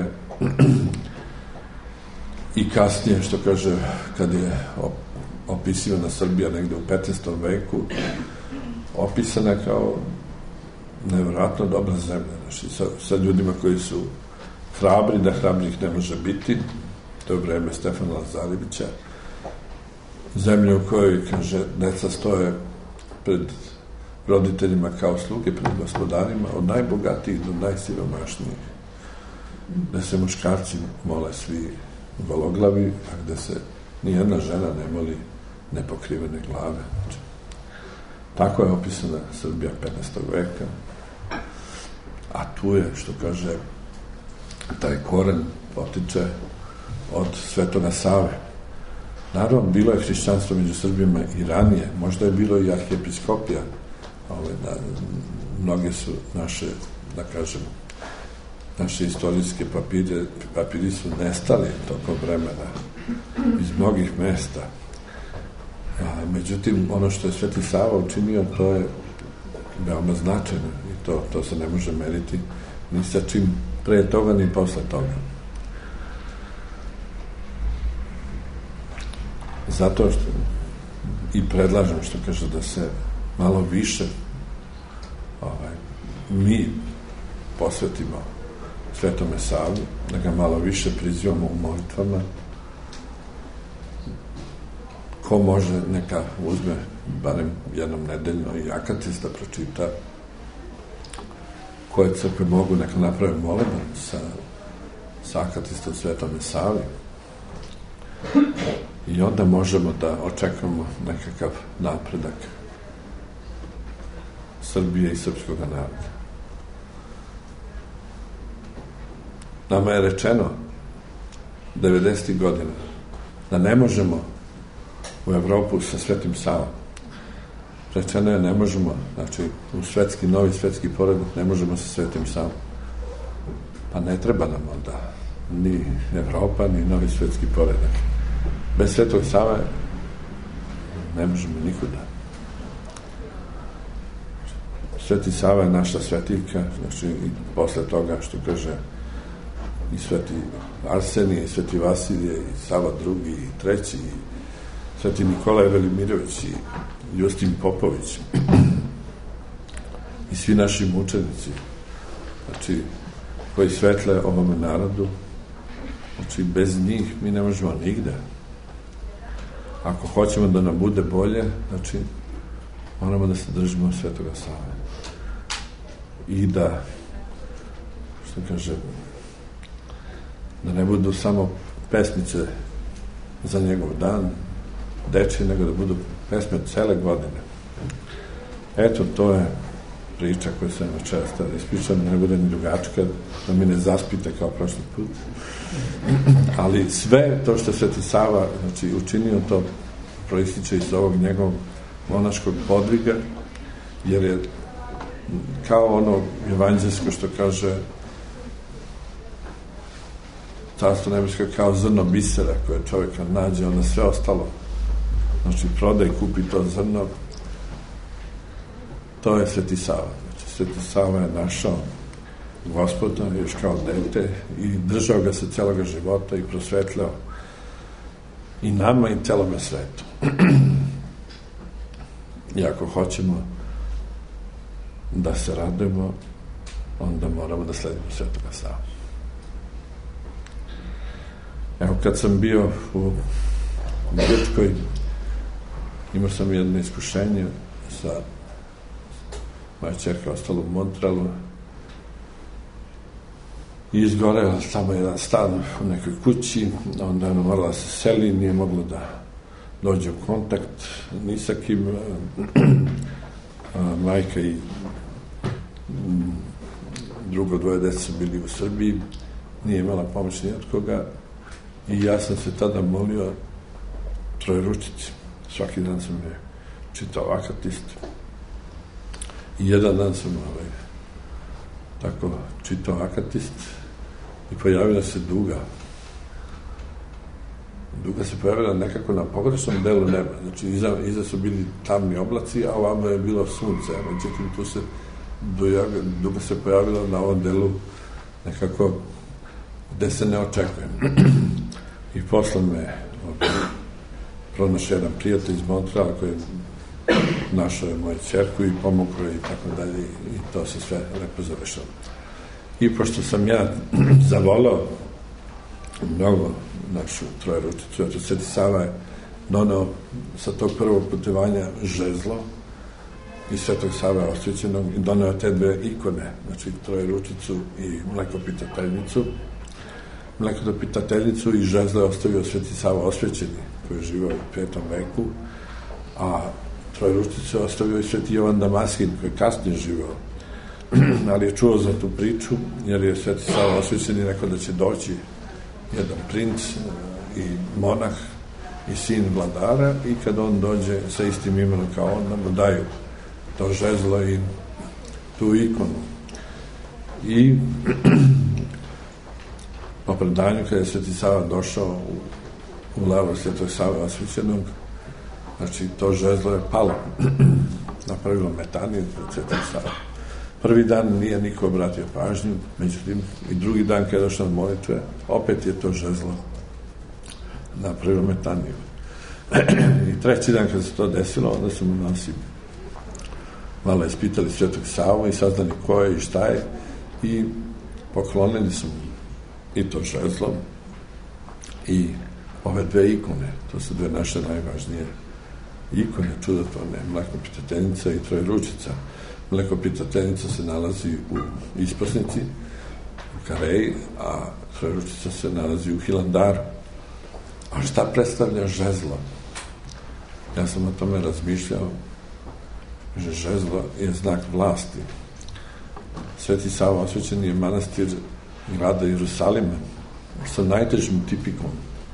I kasnije, što kaže, kad je opisivana Srbija negde u petnaestom veku, opisana kao nevjerojatno dobra zemlja, znači, sa, sa ljudima koji su hrabri, da hrabrih ne može biti, to je vreme Stefana Lazarevića, zemlja u kojoj, kaže, deca stoje pred roditeljima kao sluge, pred gospodarima, od najbogatijih do najsiromašnijih, da se muškarci mole svi gologlavi, a gde se nijedna žena ne moli nepokrivene glave. Znači, tako je opisana Srbija petnaestog veka, a tu je, što kaže, taj koren potiče od Svetoga Save. Naravno, bilo je hrišćanstvo među Srbima i ranije, možda je bilo i arhijepiskopija, ove, da, mnoge su naše, da kažem, naše istorijske papire, papiri su nestali tokom vremena iz mnogih mesta. A, međutim, ono što je Sveti Sava učinio, to je veoma značajno i to, to se ne može meriti ni sa čim pre toga, ni posle toga. Zato što i predlažem, što kaže, da se malo više ovaj, mi posvetimo Svetome Savi, da ga malo više prizivamo u molitvama. Ko može, neka uzme barem jednom nedeljno i akatista pročita, koje crkve mogu, neka naprave moleban sa, sa akatistom Svetome Savi. I onda možemo da očekamo nekakav napredak Srbije i srpskog naroda. Nama je rečeno devedesetih godina da ne možemo u Evropu sa Svetim Savom. Rečeno je ne možemo, znači u svetski, novi svetski poredak ne možemo sa Svetim Savom. Pa ne treba nam onda ni Evropa, ni novi svetski poredak. Bez Svetog Save ne možemo nikuda. Sveti Sava je naša svetiljka, znači i posle toga, što kaže, i Sveti Arsenije, i Sveti Vasilije, i Sava drugi, i treći, i Sveti Nikolaj Velimirović, i Justin Popović, i svi naši mučenici, znači, koji svetle ovome narodu, znači, bez njih mi ne možemo nigde. Ako hoćemo da nam bude bolje, znači, moramo da se držimo Svetoga Save. I da, što kaže, da ne budu samo pesmice za njegov dan, dečije, nego da budu pesme cele godine. Eto, to je priča koju sam večeras tada ispričam, da ne bude ni dugačka, da mi ne zaspite kao prošli put. Ali sve to što Sveti Sava, znači, učinio, to proističe iz ovog njegovog monaškog podviga, jer je kao ono evanđelsko što kaže carstvo nebesko kao zrno bisera koje čovjek kad nađe, onda sve ostalo, znači proda i kupi to zrno, to je Sveti Sava. Znači, Sveti Sava je našao Gospoda još kao dete i držao ga se celoga života i prosvetljao i nama i celome svetu. I ako hoćemo da se radujemo, onda moramo da sledimo Svetoga Savu. Evo, kad sam bio u Grčkoj, imao sam jedno iskušenje sa moja ćerka ostala u Montrealu i izgorela samo jedan stan u nekoj kući, onda je ona morala se seli, nije mogla da dođe u kontakt ni sa kim. Majka i drugo dvoje dece su bili u Srbiji, nije imala pomoć ni od koga i ja sam se tada molio Trojeručici. Svaki dan sam je čitao Akatist i jedan dan sam ovaj, tako čitao Akatist i pojavila se duga. Duga se pojavila nekako na pogrešnom delu neba. Znači, iza, iza su bili tamni oblaci, a ovamo je bilo sunce. Međutim, tu se duga, duga se pojavila na ovom delu nekako gde se ne očekuje. I posle me pronašao jedan prijatelj iz Montreala koji našao je moju ćerku i pomogao je i tako dalje i to se sve lepo završalo. I pošto sam ja zavolao mnogo našu Trojeručicu, jer Sveti Sava je donao sa tog prvog putovanja žezlo i Svetog Sava osvećenog i donao te dve ikone, znači Trojeručicu i Mlekopitateljnicu. Mlekopitateljnicu i žezlo je ostavio Sveti Sava osvećeni, koji je živao u petom veku, a Trojeručicu je ostavio i Sveti Jovan Damaskin, koji je kasnije živao, ali je čuo za tu priču, jer je Sveti Sava osvećen i rekao da će doći jedan princ i monah i sin vladara i kad on dođe sa istim imenom kao on, da mu daju to žezlo i tu ikonu. I po predanju kada je Sveti Sava došao u, u lavor Svetog Save osvećenog, znači to žezlo je palo, napravilo metaniju pred Svetog Sava. Prvi dan nije niko obratio pažnju, međutim, i drugi dan kada je došao na molitve, opet je to žezlo napravilo metaniju. I treći dan kada se to desilo, onda su mu nosi malo ispitali Svetog Savu i saznali ko je i šta je i poklonili su mu i to žezlo i ove dve ikone, to su dve naše najvažnije ikone, čudotvorne, Mlekopitateljnica i Trojeručica. Mlekopitateljnica se nalazi u Isposnici, u Kareji, a Trojeručica se nalazi u Hilandaru. A šta predstavlja žezlo? Ja sam o tome razmišljao, že žezlo je znak vlasti. Sveti Sava osvećen je manastir grada Jerusalima sa najtežim tipikom,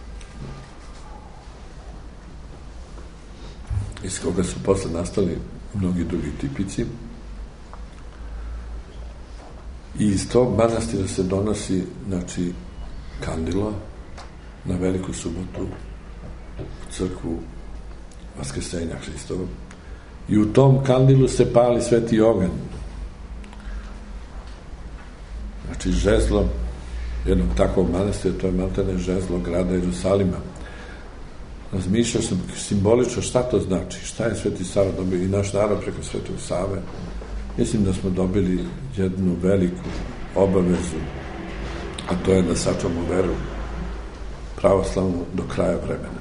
iz koga su posle nastali mnogi drugi tipici. I iz tog manastira se donosi, znači, kandilo na Veliku subotu u crkvu Vaskrsenja Hristovog. I u tom kandilu se pali sveti oganj. Znači, žezlo jednog takvog manastira, to je maltene žezlo grada Jerusalima. Razmišljao sam simbolično šta to znači, šta je Sveti Sava dobio i naš narod preko Svetog Save. Mislim da smo dobili jednu veliku obavezu, a to je da sačuvamo veru pravoslavnu do kraja vremena.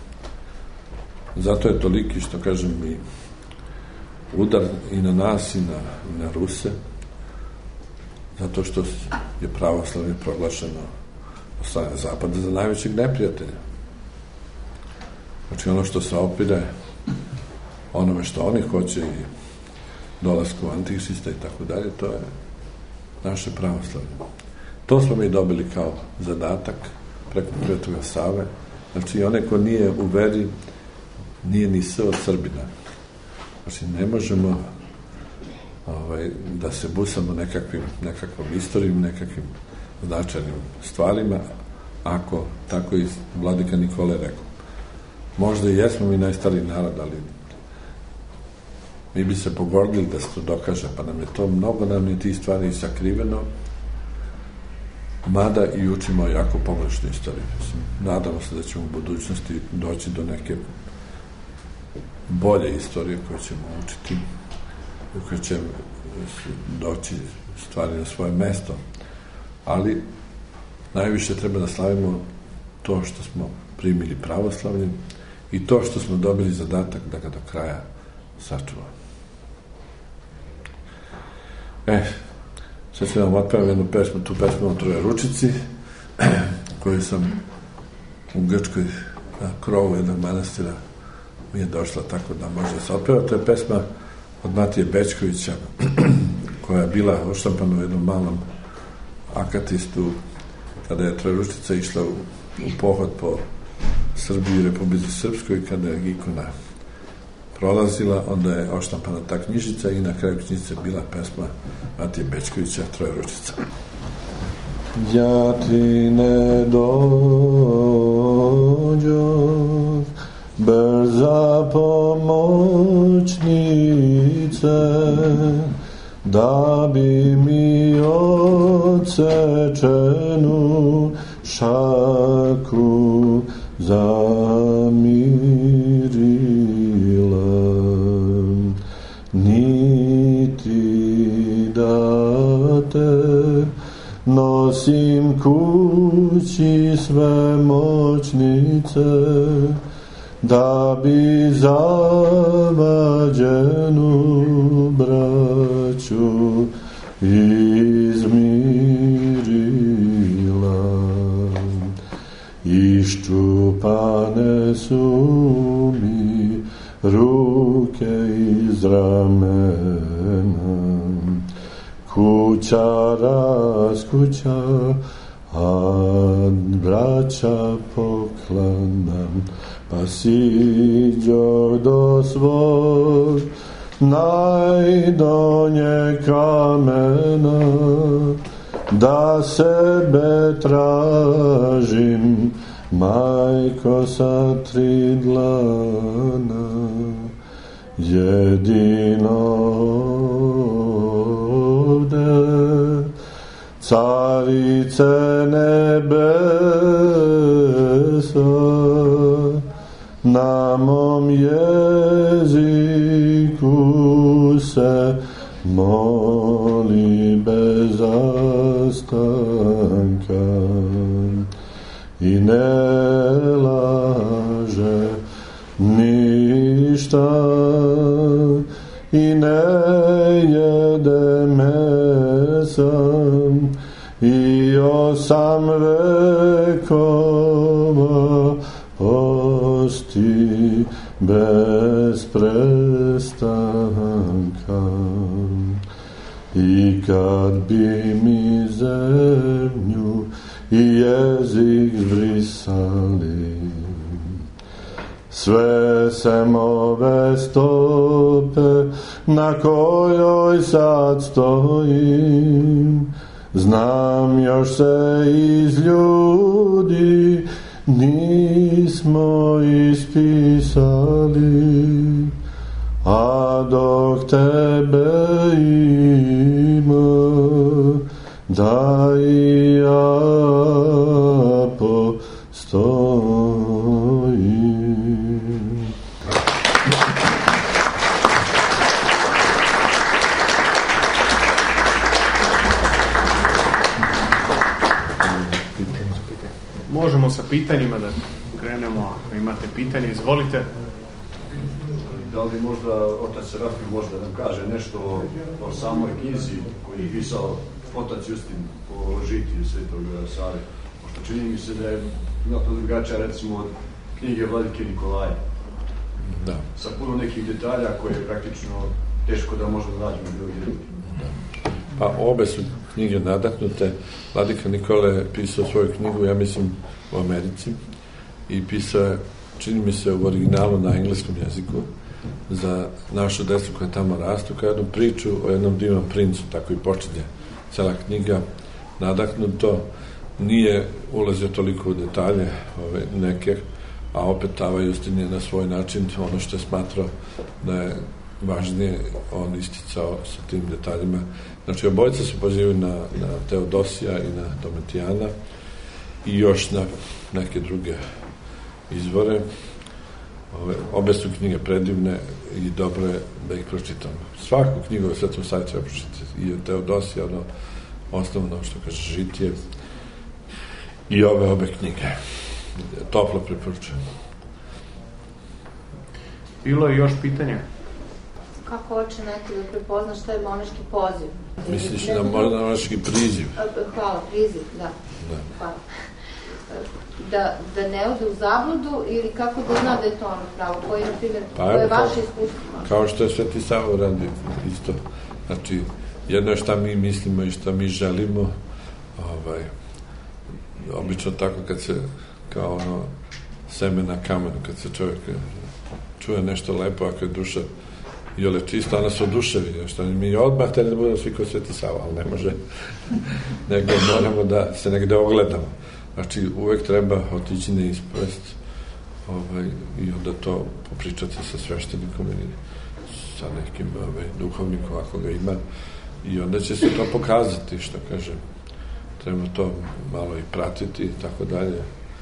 Zato je toliki, što kažem, i udar i na nas i na, i na Ruse, zato što je pravoslavlje proglašeno od strane Zapada za najvećeg neprijatelja. Znači, ono što se opire onome što oni hoće i dolasku Antihrista i tako dalje, to je naše pravoslavlje. To smo mi dobili kao zadatak preko Svetoga Save. Znači, onaj ko nije u veri, nije ni s od Srbina. Znači, ne možemo ovaj, da se busamo nekakvim, nekakvom istorijom, nekakvim značajnim stvarima, ako tako i vladika Nikole rekao. Možda i jesmo mi najstariji narod, ali mi bi se pogordili da se to dokaže, pa nam je to, mnogo nam je tih stvari sakriveno, mada i učimo jako pogrešnu istoriju. Nadamo se da ćemo u budućnosti doći do neke bolje istorije koje ćemo učiti, koje će doći stvari na svoje mesto, ali najviše treba da slavimo to što smo primili pravoslavlje i to što smo dobili zadatak da ga do kraja sačuvamo. E, sad ću vam otpevam jednu pesmu, tu pesmu o Trojeručici, koju sam u Grčkoj na krovu jednog manastira mi je došla tako da može da se otpeva. To je pesma od Matije Bečkovića, koja je bila oštampana u jednom malom akatistu kada je Trojeručica išla u, u pohod po Srbiji i Republici Srpskoj, kada je ikona prolazila, onda je oštampana ta knjižica i na kraju knjižice bila pesma Matije Bečkovića Trojeručica. Ja ti ne dođoh, brza pomoćnice, da bi mi odsečenu šaku zamirila, niti da te nosim kući sve moćnice, da bi zavađenu braću izmirila. Iščupane su mi ruke iz ramena, kuća raskuća, a braća poklanam, pa siđo do svog najdonje kamena, da sebe tražim, majko sa tri dlana, jedino ovde, Carice nebesa, na mom jeziku se moli bez zastanka i ne laže ništa i ne jede mesa i osam vekova posti bez prestanka. I kad bi mi zemlju i jezik zbrisali, sve sem ove stope na kojoj sad stojim, znam još se iz ljudi nismo ispisali, a dok tebe ima, da i ja postojim. Možemo sa pitanjima da krenemo, ako imate pitanje, izvolite. Da li možda otac Serafim možda nam kaže nešto o, o samoj knjizi koju je pisao otac Justin o žitiju Svetog Save? Pošto čini mi se da je znatno drugačija, recimo, od knjige Vladike Nikolaja. Da. Sa puno nekih detalja koje je praktično teško da možemo nađemo drugim ljudima. Da. Pa obe su knjige nadahnute. Vladika Nikola je pisao svoju knjigu, ja mislim, u Americi i pisao je, čini mi se, u originalu na engleskom jeziku za našu decu koja tamo rastu, kao jednu priču o jednom divnom princu, tako i počinje cela knjiga, nadahnuto nije ulazio toliko u detalje ove, neke, a opet Ava Justin je na svoj način ono što je smatrao da je važnije, on isticao sa tim detaljima. Znači, obojica se pozivaju na, na Teodosija i na Domitijana i još na neke druge izvore. Ove, obe su knjige predivne i dobro je da ih pročitamo. Svaku knjigu u Svetom Savi treba pročitati. I od Teodosija, ono osnovno što kaže Žitije, i ove obe knjige. Toplo preporučujem. Bilo je još pitanja? Kako oče neki da prepozna šta je monaški poziv? Misliš na monaški priziv? Hvala, priziv, da. Da. Hvala. Da, da ne ode u zabludu ili kako da zna da je to ono pravo? Koji, na primjer, pa, koje je kao, vaše iskustvo? Kao što je Sveti Sava radi isto. Znači, jedno je šta mi mislimo i šta mi želimo. Ovaj, obično tako kad se kao ono seme na kamenu, kad se čovjek čuje nešto lepo, ako je duša i ole čisto, ona se oduševi, što mi odmah hteli da budemo svi kao Sveti Sava, ali ne može, nego moramo da se negde ogledamo. Znači, uvek treba otići na ispovest ovaj, i onda to popričati sa sveštenikom ili sa nekim ovaj, duhovnikom, ako ga ima, i onda će se to pokazati, što kažem. Treba to malo i pratiti i tako dalje.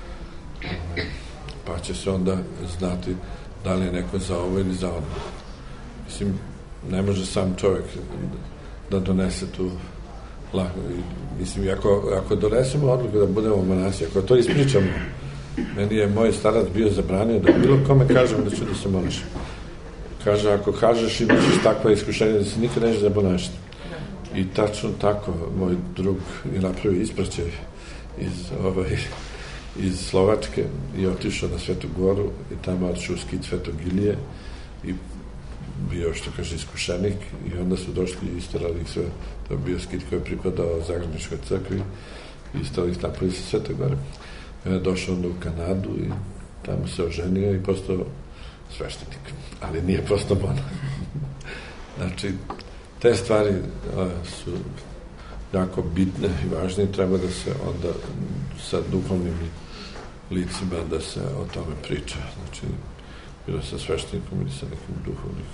Pa će se onda znati da li je neko za ovo ili za ono. Mislim, ne može sam čovjek da donese tu lako. Mislim, ako, ako donesemo odluku da budemo monasi, ako to ispričamo, meni je moj starac bio zabranio da bilo kome kažem da ću da se monašim. Kaže, ako kažeš imaš takva iskušenja da se nikad neće zabonašiti. I tačno tako, moj drug je napravio ispraćaj iz, ovaj, iz Slovačke i otišao na Svetu Goru i tamo odšao u skit Svetog Ilije i bio, što kaže, iskušenik i onda su došli i istarali ih sve. To je bio skit koji je pripadao Zagrebačkoj crkvi i istarali ih napravili sa Svete Gore. I on je došao onda u Kanadu i tamo se oženio i postao sveštenik, ali nije postao monah. Znači, te stvari a, su jako bitne i važne i treba da se onda sa duhovnim licima da se o tome priča. Znači, bilo sa sveštenikom ili sa nekim duhovnikom.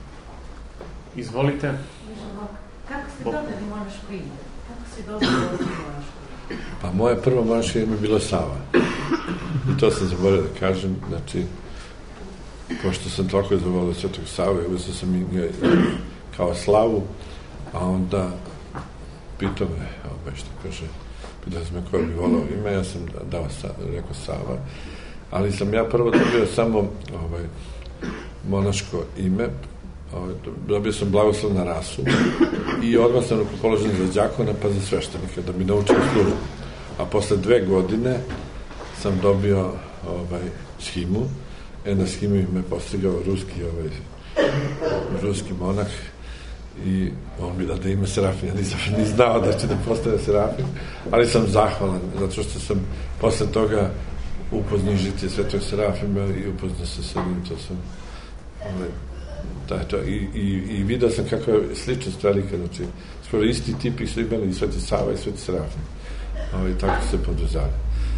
Izvolite. Kako ste dobili monaško ime? Kako ste dobili monaško ime? Pa moje prvo monaško ime je bilo Sava. I to sam zaboravio da kažem. Znači, pošto sam toliko zavolio Svetog Savu, uzeo sam i ga kao slavu, a onda pitao me, ovaj što kaže, pitao sam me koje bi volao ime, ja sam dao, rekao Sava, ali sam ja prvo dobio samo ovaj, monaško ime, ovaj, dobio sam blagoslov na rasu i odmah sam rukopoložen za đakona pa za sveštenika, da mi naučim službu. A posle dve godine sam dobio ovaj, shimu, e na shimu me postigao ruski, ovaj, ruski monah, i on mi da da ime Serafim, ja nisam ni znao da će da postane Serafim, ali sam zahvalan, zato što sam posle toga upoznao žitije Svetog Serafima i upoznao se sa njim, to sam ovaj, da, to, i, i, i video sam kako je sličnost velika, znači skoro isti tipi su imali i Sveti Sava i Sveti Serafim, ovaj, tako se poduzali,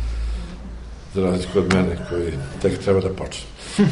za razliku od mene koji tek treba da počne.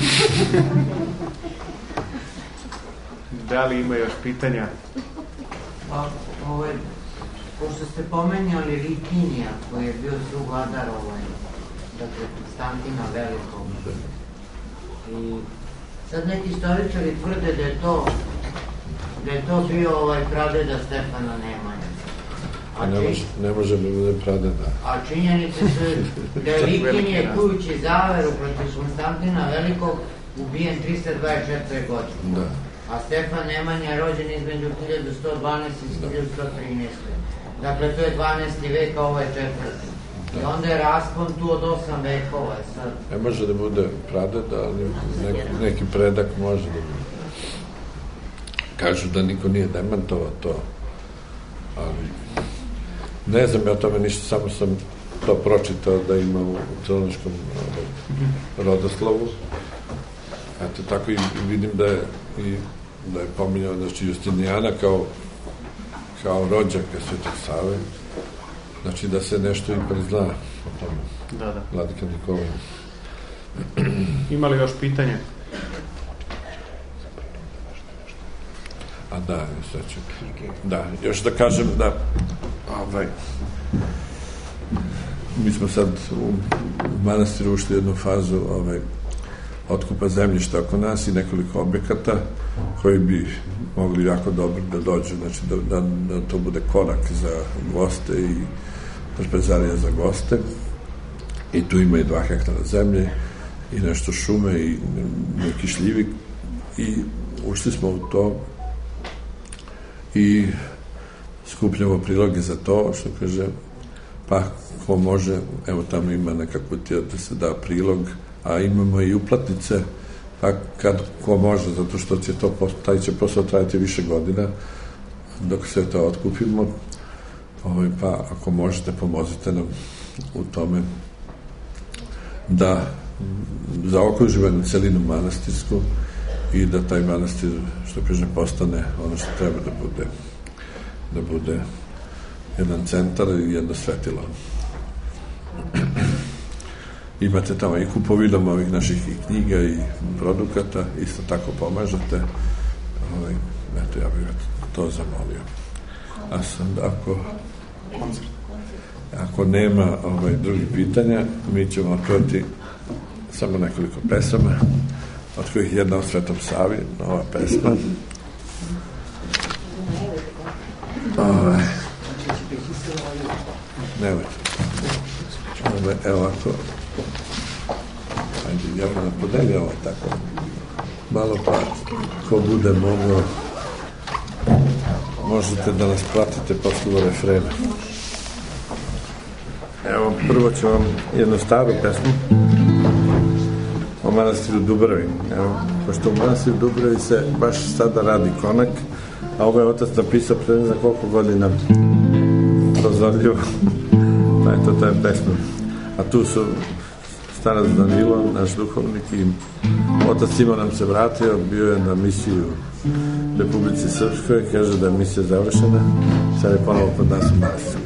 Da li ima još pitanja? Pa, ovaj, pošto ste pomenjali Likinija, koji je bio drugladar ovaj, dakle, Konstantina Velikog. I sad neki istoričari tvrde da je to da je to bio ovaj pradeda Stefana Nemanje. A ne može, ne može da bude pradeda. A činjenice su da je Likinije kujući zaveru protiv Konstantina Velikog ubijen trista dvadeset četiri godine. Da. A Stefan Nemanja je rođen između hiljadu sto dvanaeste i hiljadu sto trinaeste. Dakle, to je dvanaesti vek, a ovo je četvrti. I onda je raspon tu od osam vekova. Sad. Ne može da bude pradeda, ali neki, neki predak može da bude. Kažu da niko nije demantovao to, ali ne znam ja o tome ništa, samo sam to pročitao da ima u crnoškom rodoslovu. Eto, tako i vidim da je i da je pominjao, znači, Justinijana kao kao rođaka Svetog Save, Znači da se nešto ipak zna o tome. Da, da. Vladika Nikolaj. Ima li još pitanje? A da, sad ću. Da, još da kažem da ovaj, mi smo sad u manastiru ušli u jednu fazu ovaj, otkupa zemljišta oko nas i nekoliko objekata koji bi mogli jako dobro da dođu, znači da, da, da to bude korak za goste i trpezarija za goste. I tu ima i dva hektara zemlje i nešto šume i neki šljivik i ušli smo u to i skupljamo priloge za to, što kaže, pa ko može, evo tamo ima nekako tijel da se da prilog, a imamo i uplatnice, pa kad ko može, zato što će to, taj će posao trajati više godina, dok sve to otkupimo, ovaj, pa ako možete, pomozite nam u tome da zaokružimo na celinu manastirsku i da taj manastir, što kaže, postane ono što treba da bude, da bude jedan centar i jedno svetilo. Imate tamo i kupovinom ovih naših i knjiga i produkata, isto tako pomažete. Ovaj, eto, ja bih to zamolio. A sad, ako ako nema ovaj, drugih pitanja, mi ćemo otvoriti samo nekoliko pesama, od kojih jedna o Svetom Savi, nova pesma. Ovaj, nemojte. Ovaj, evo ako ajde, ja vam podeli ovo tako malo, pa ko bude mogao, možete da nas pratite posle refrena. Evo, prvo ću vam jednu staru pesmu o manastiru Dubravi. Evo, pošto u manastiru Dubravi se baš sada radi konak, a ovo je otac napisao pre ne znam koliko godina prozorljivo. Pa eto, to je pesma. A tu su starac Danilo, naš duhovnik, i otac Simo nam se vratio, bio je na misiju u Republici Srpskoj, kaže da je misija završena, sad je ponovo kod nas u manastiru.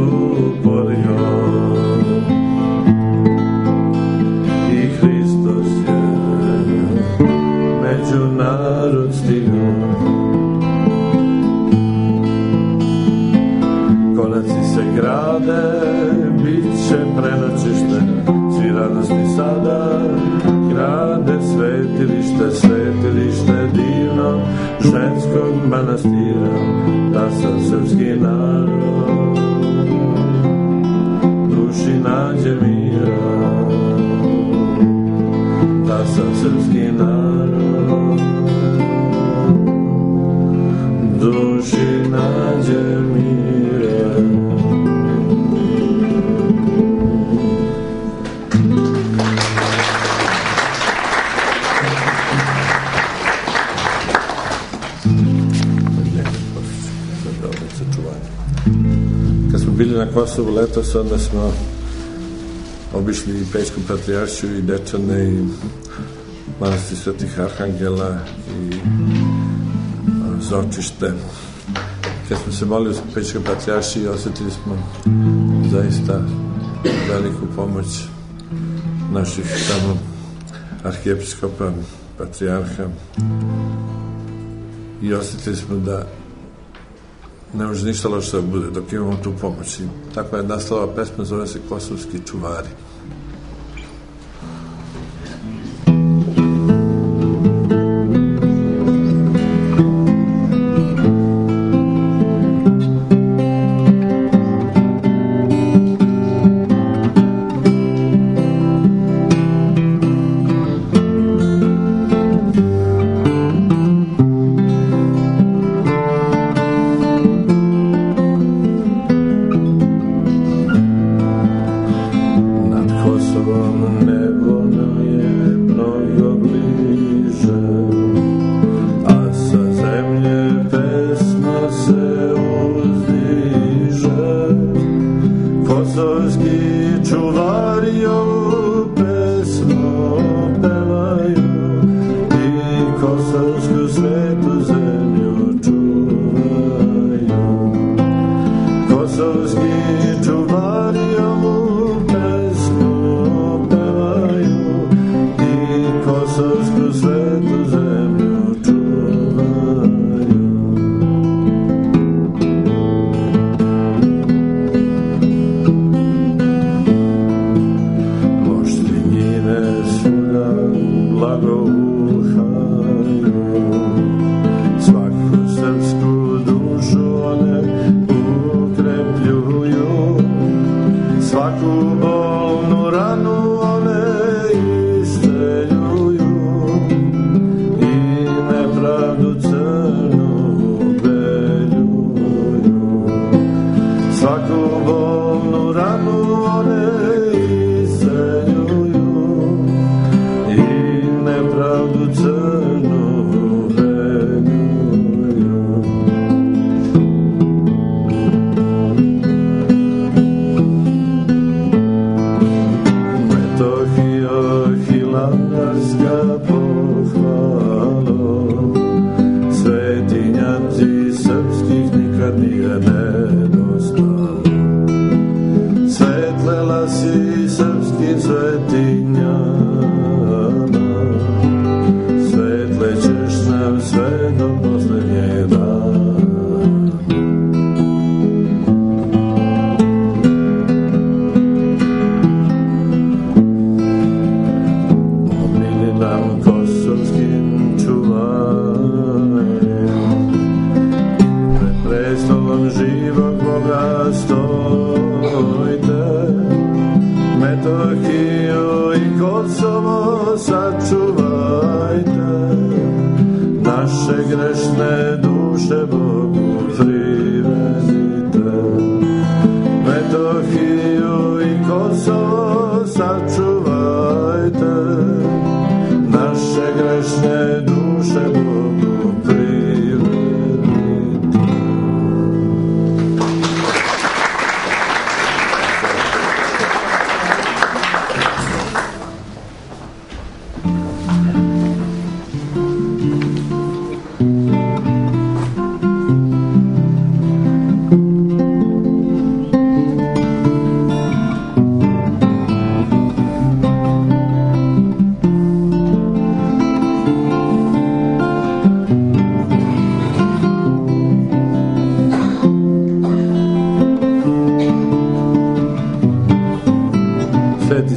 Hristos Zvonaci se grade, bit će prenoćište, svi radosni sada grade svetilište, svetilište divno ženskog manastira, da sam srpski narod duši nađe mira, da sam srpski narod duši nađe mira. Kad smo bili na Kosovu letos, onda smo obišli i Pećku patrijaršiju i Dečane i manastir Svetih Arhangela i Zočište. Kad smo se molili u Pećkoj patrijaršiji, osjetili smo zaista veliku pomoć naših tamo arhijepiskopa, patrijarha, i osjetili smo da ne može ništa loše da bude dok imamo tu pomoć. I tako je nastala pesma, zove se Kosovski čuvari.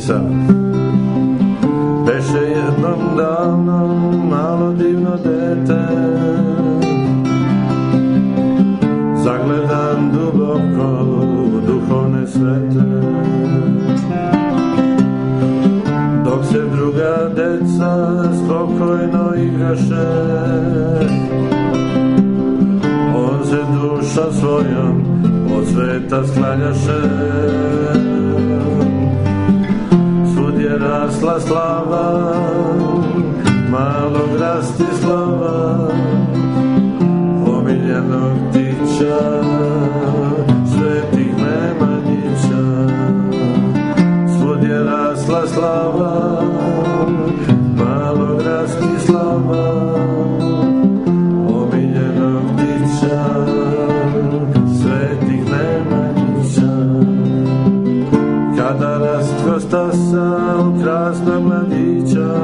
pesmica. Beše jednom davno malo divno dete, zagledan duboko u duhovne svete. Dok se druga deca spokojno igraše, on se duša svojom od sveta sklanjaše. Svud je rasla slava malog Rastislava, omiljenog ptića svetih Nemanjića. Svud je rasla slava malog Rastislava, omiljenog ptića svetih Nemanjića. Kada rastko stasa u krasnog mladića,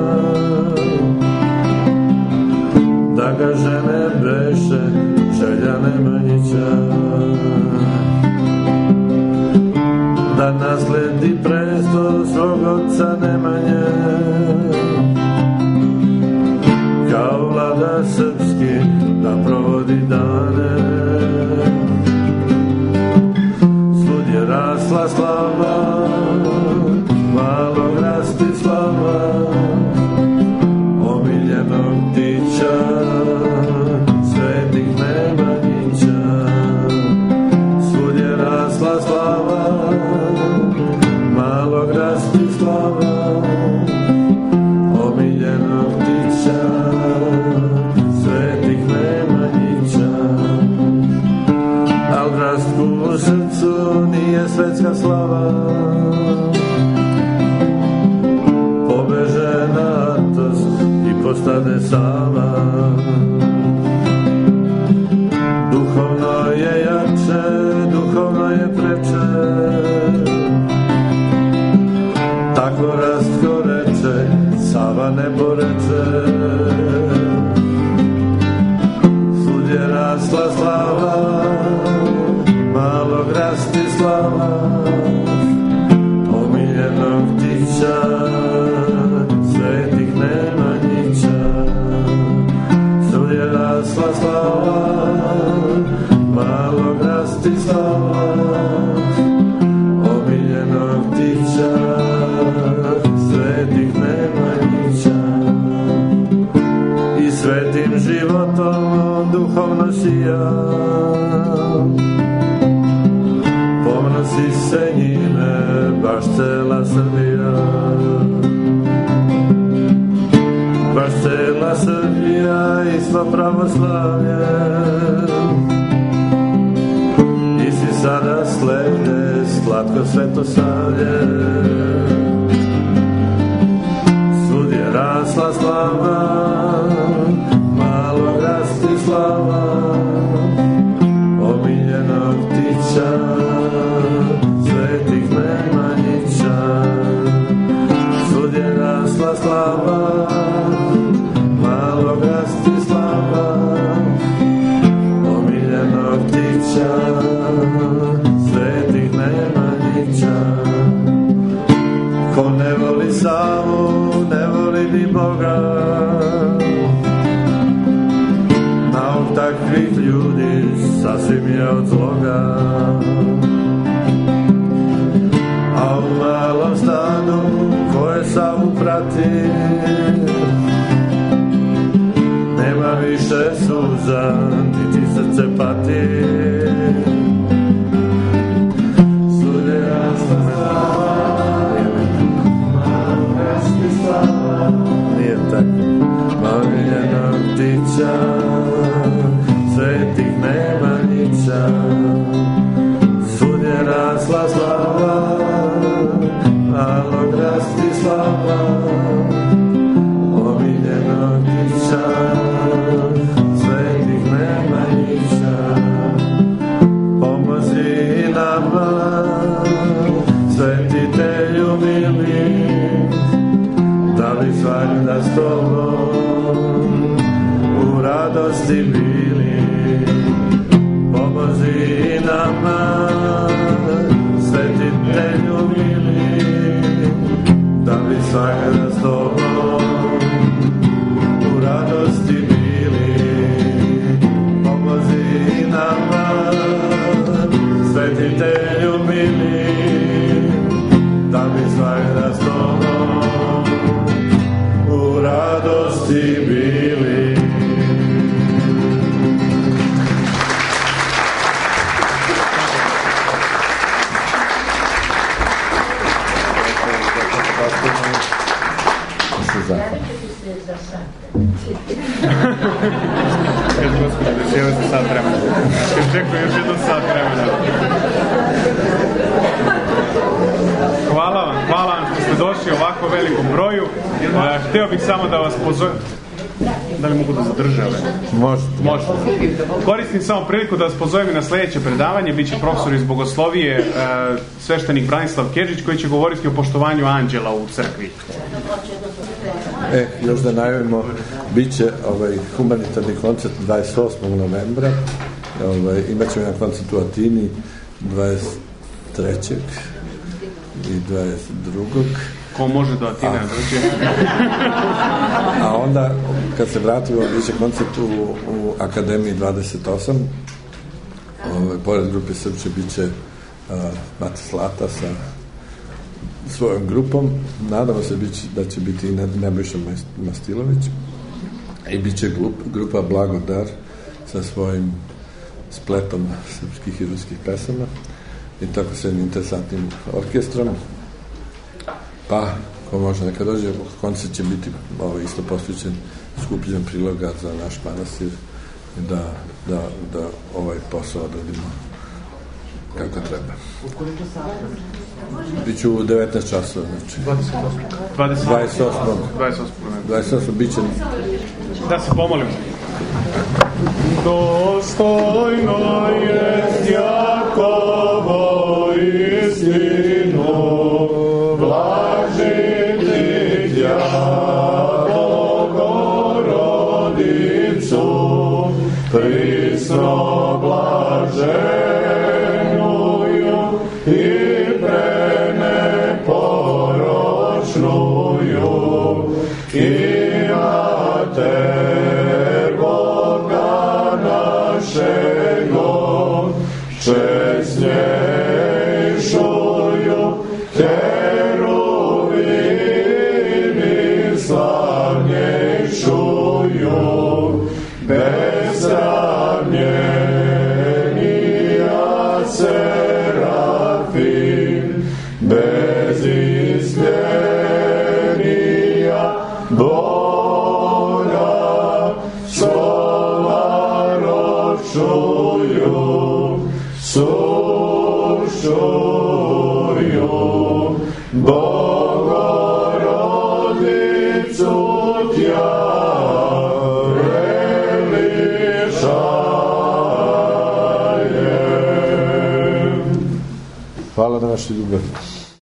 da ga žene beše želja Nemanjića, da nasledi presto svog oca Nemanje, kao vlada srpski da provodi dane. Svud je rasla slava malog Rastislava, omiljenog ptića svetih Nemanjića. Svud je rasla slava malog Rastislava, omiljenog ptića svetih Nemanjića. Al Rastku u srcu nije svetska slava, pobeže na Atos i postade sama. Duhovno je jače, duhovno je preče, tako Rastko reče, Sava ne poreče. Svud je rasla slava malog Rastislava, omiljenog ptića svetih Nemanjića. Svud je rasla slava malog Rastislava, omiljenog ptića svetih Nemanjića. I svetim životom duhovno sija, pomnosi se njime baš cela Srbija. Baš cela Srbija i sva pravoslavlje, i si sada slede slatko svetosavlje. Svud je rasla slava malog Rastislava, omiljenog ptića svetih Nemanjića. Svud je rasla slava malog Rastislava, omiljenog ptića svetih Nemanjića. Ko ne voli Savu, ne voli ni Boga, nauk takvih ljudi sasvim je od zloga. A u malom stanu koje Savu prati, nema više suza, niti srce pati. Svud je rasla slava malog Rastislava, nije tako, omiljenog ptića svetih Nemanjića. Svud je rasla slava malog Rastislava, omiljenog ptića svetih Nemanjića. Pomozi nama, svetitelju mili, da bi svakda s tobom u radosti bili. Pomozi još do sat vremena. Čekaju još jedno sat vremena. Hvala vam, hvala vam što ste došli u ovako velikom broju. Uh, htio bih samo da vas pozovem. Da li mogu da zadržave? Može. Može. Koristim samo priliku da vas pozovem i na sljedeće predavanje. Biće profesor iz bogoslovije, uh, sveštenik Branislav Kedžić, koji će govoriti o poštovanju anđela u crkvi. E, još da najavimo, bit će ovaj, humanitarni koncert dvadeset osmog novembra. Ovaj, imat ćemo jedan koncert u Atini dvadeset trećeg i dvadeset drugog Ko može do Atine doći? A onda, kad se vratimo, bit će koncert u, u Akademiji dvadeset osam. Ovaj, pored grupe Srpče bit će uh, Mate Slata sa svojom grupom. Nadamo se bit će, da će biti i Nebojša Mastilović. I bit će grup, grupa Blagodar sa svojim spletom srpskih i ruskih pesama. I tako sa jednim interesantnim orkestrom. Pa, ko može neka dođe, koncert će biti ovaj, isto posvećen skupljen priloga za naš manastir i da, da, da ovaj posao odradimo kako treba. Biću u devetnaest časova, znači. dvadeset osam dvadeset osam bit će. Da se pomolimo. Dostojno jest Jakovo istinu, blažiti tja Bogorodicu, prisno blaženuju i preneporočnuju i mater Boga našego, česnjejšuju keruvini, slavnjejšuju bezsravnjenija serafim, bezizmjenija bolja, slova ročuju, sušuju Bogorodicu tja veličajem. Hvala na vašoj ljubavi.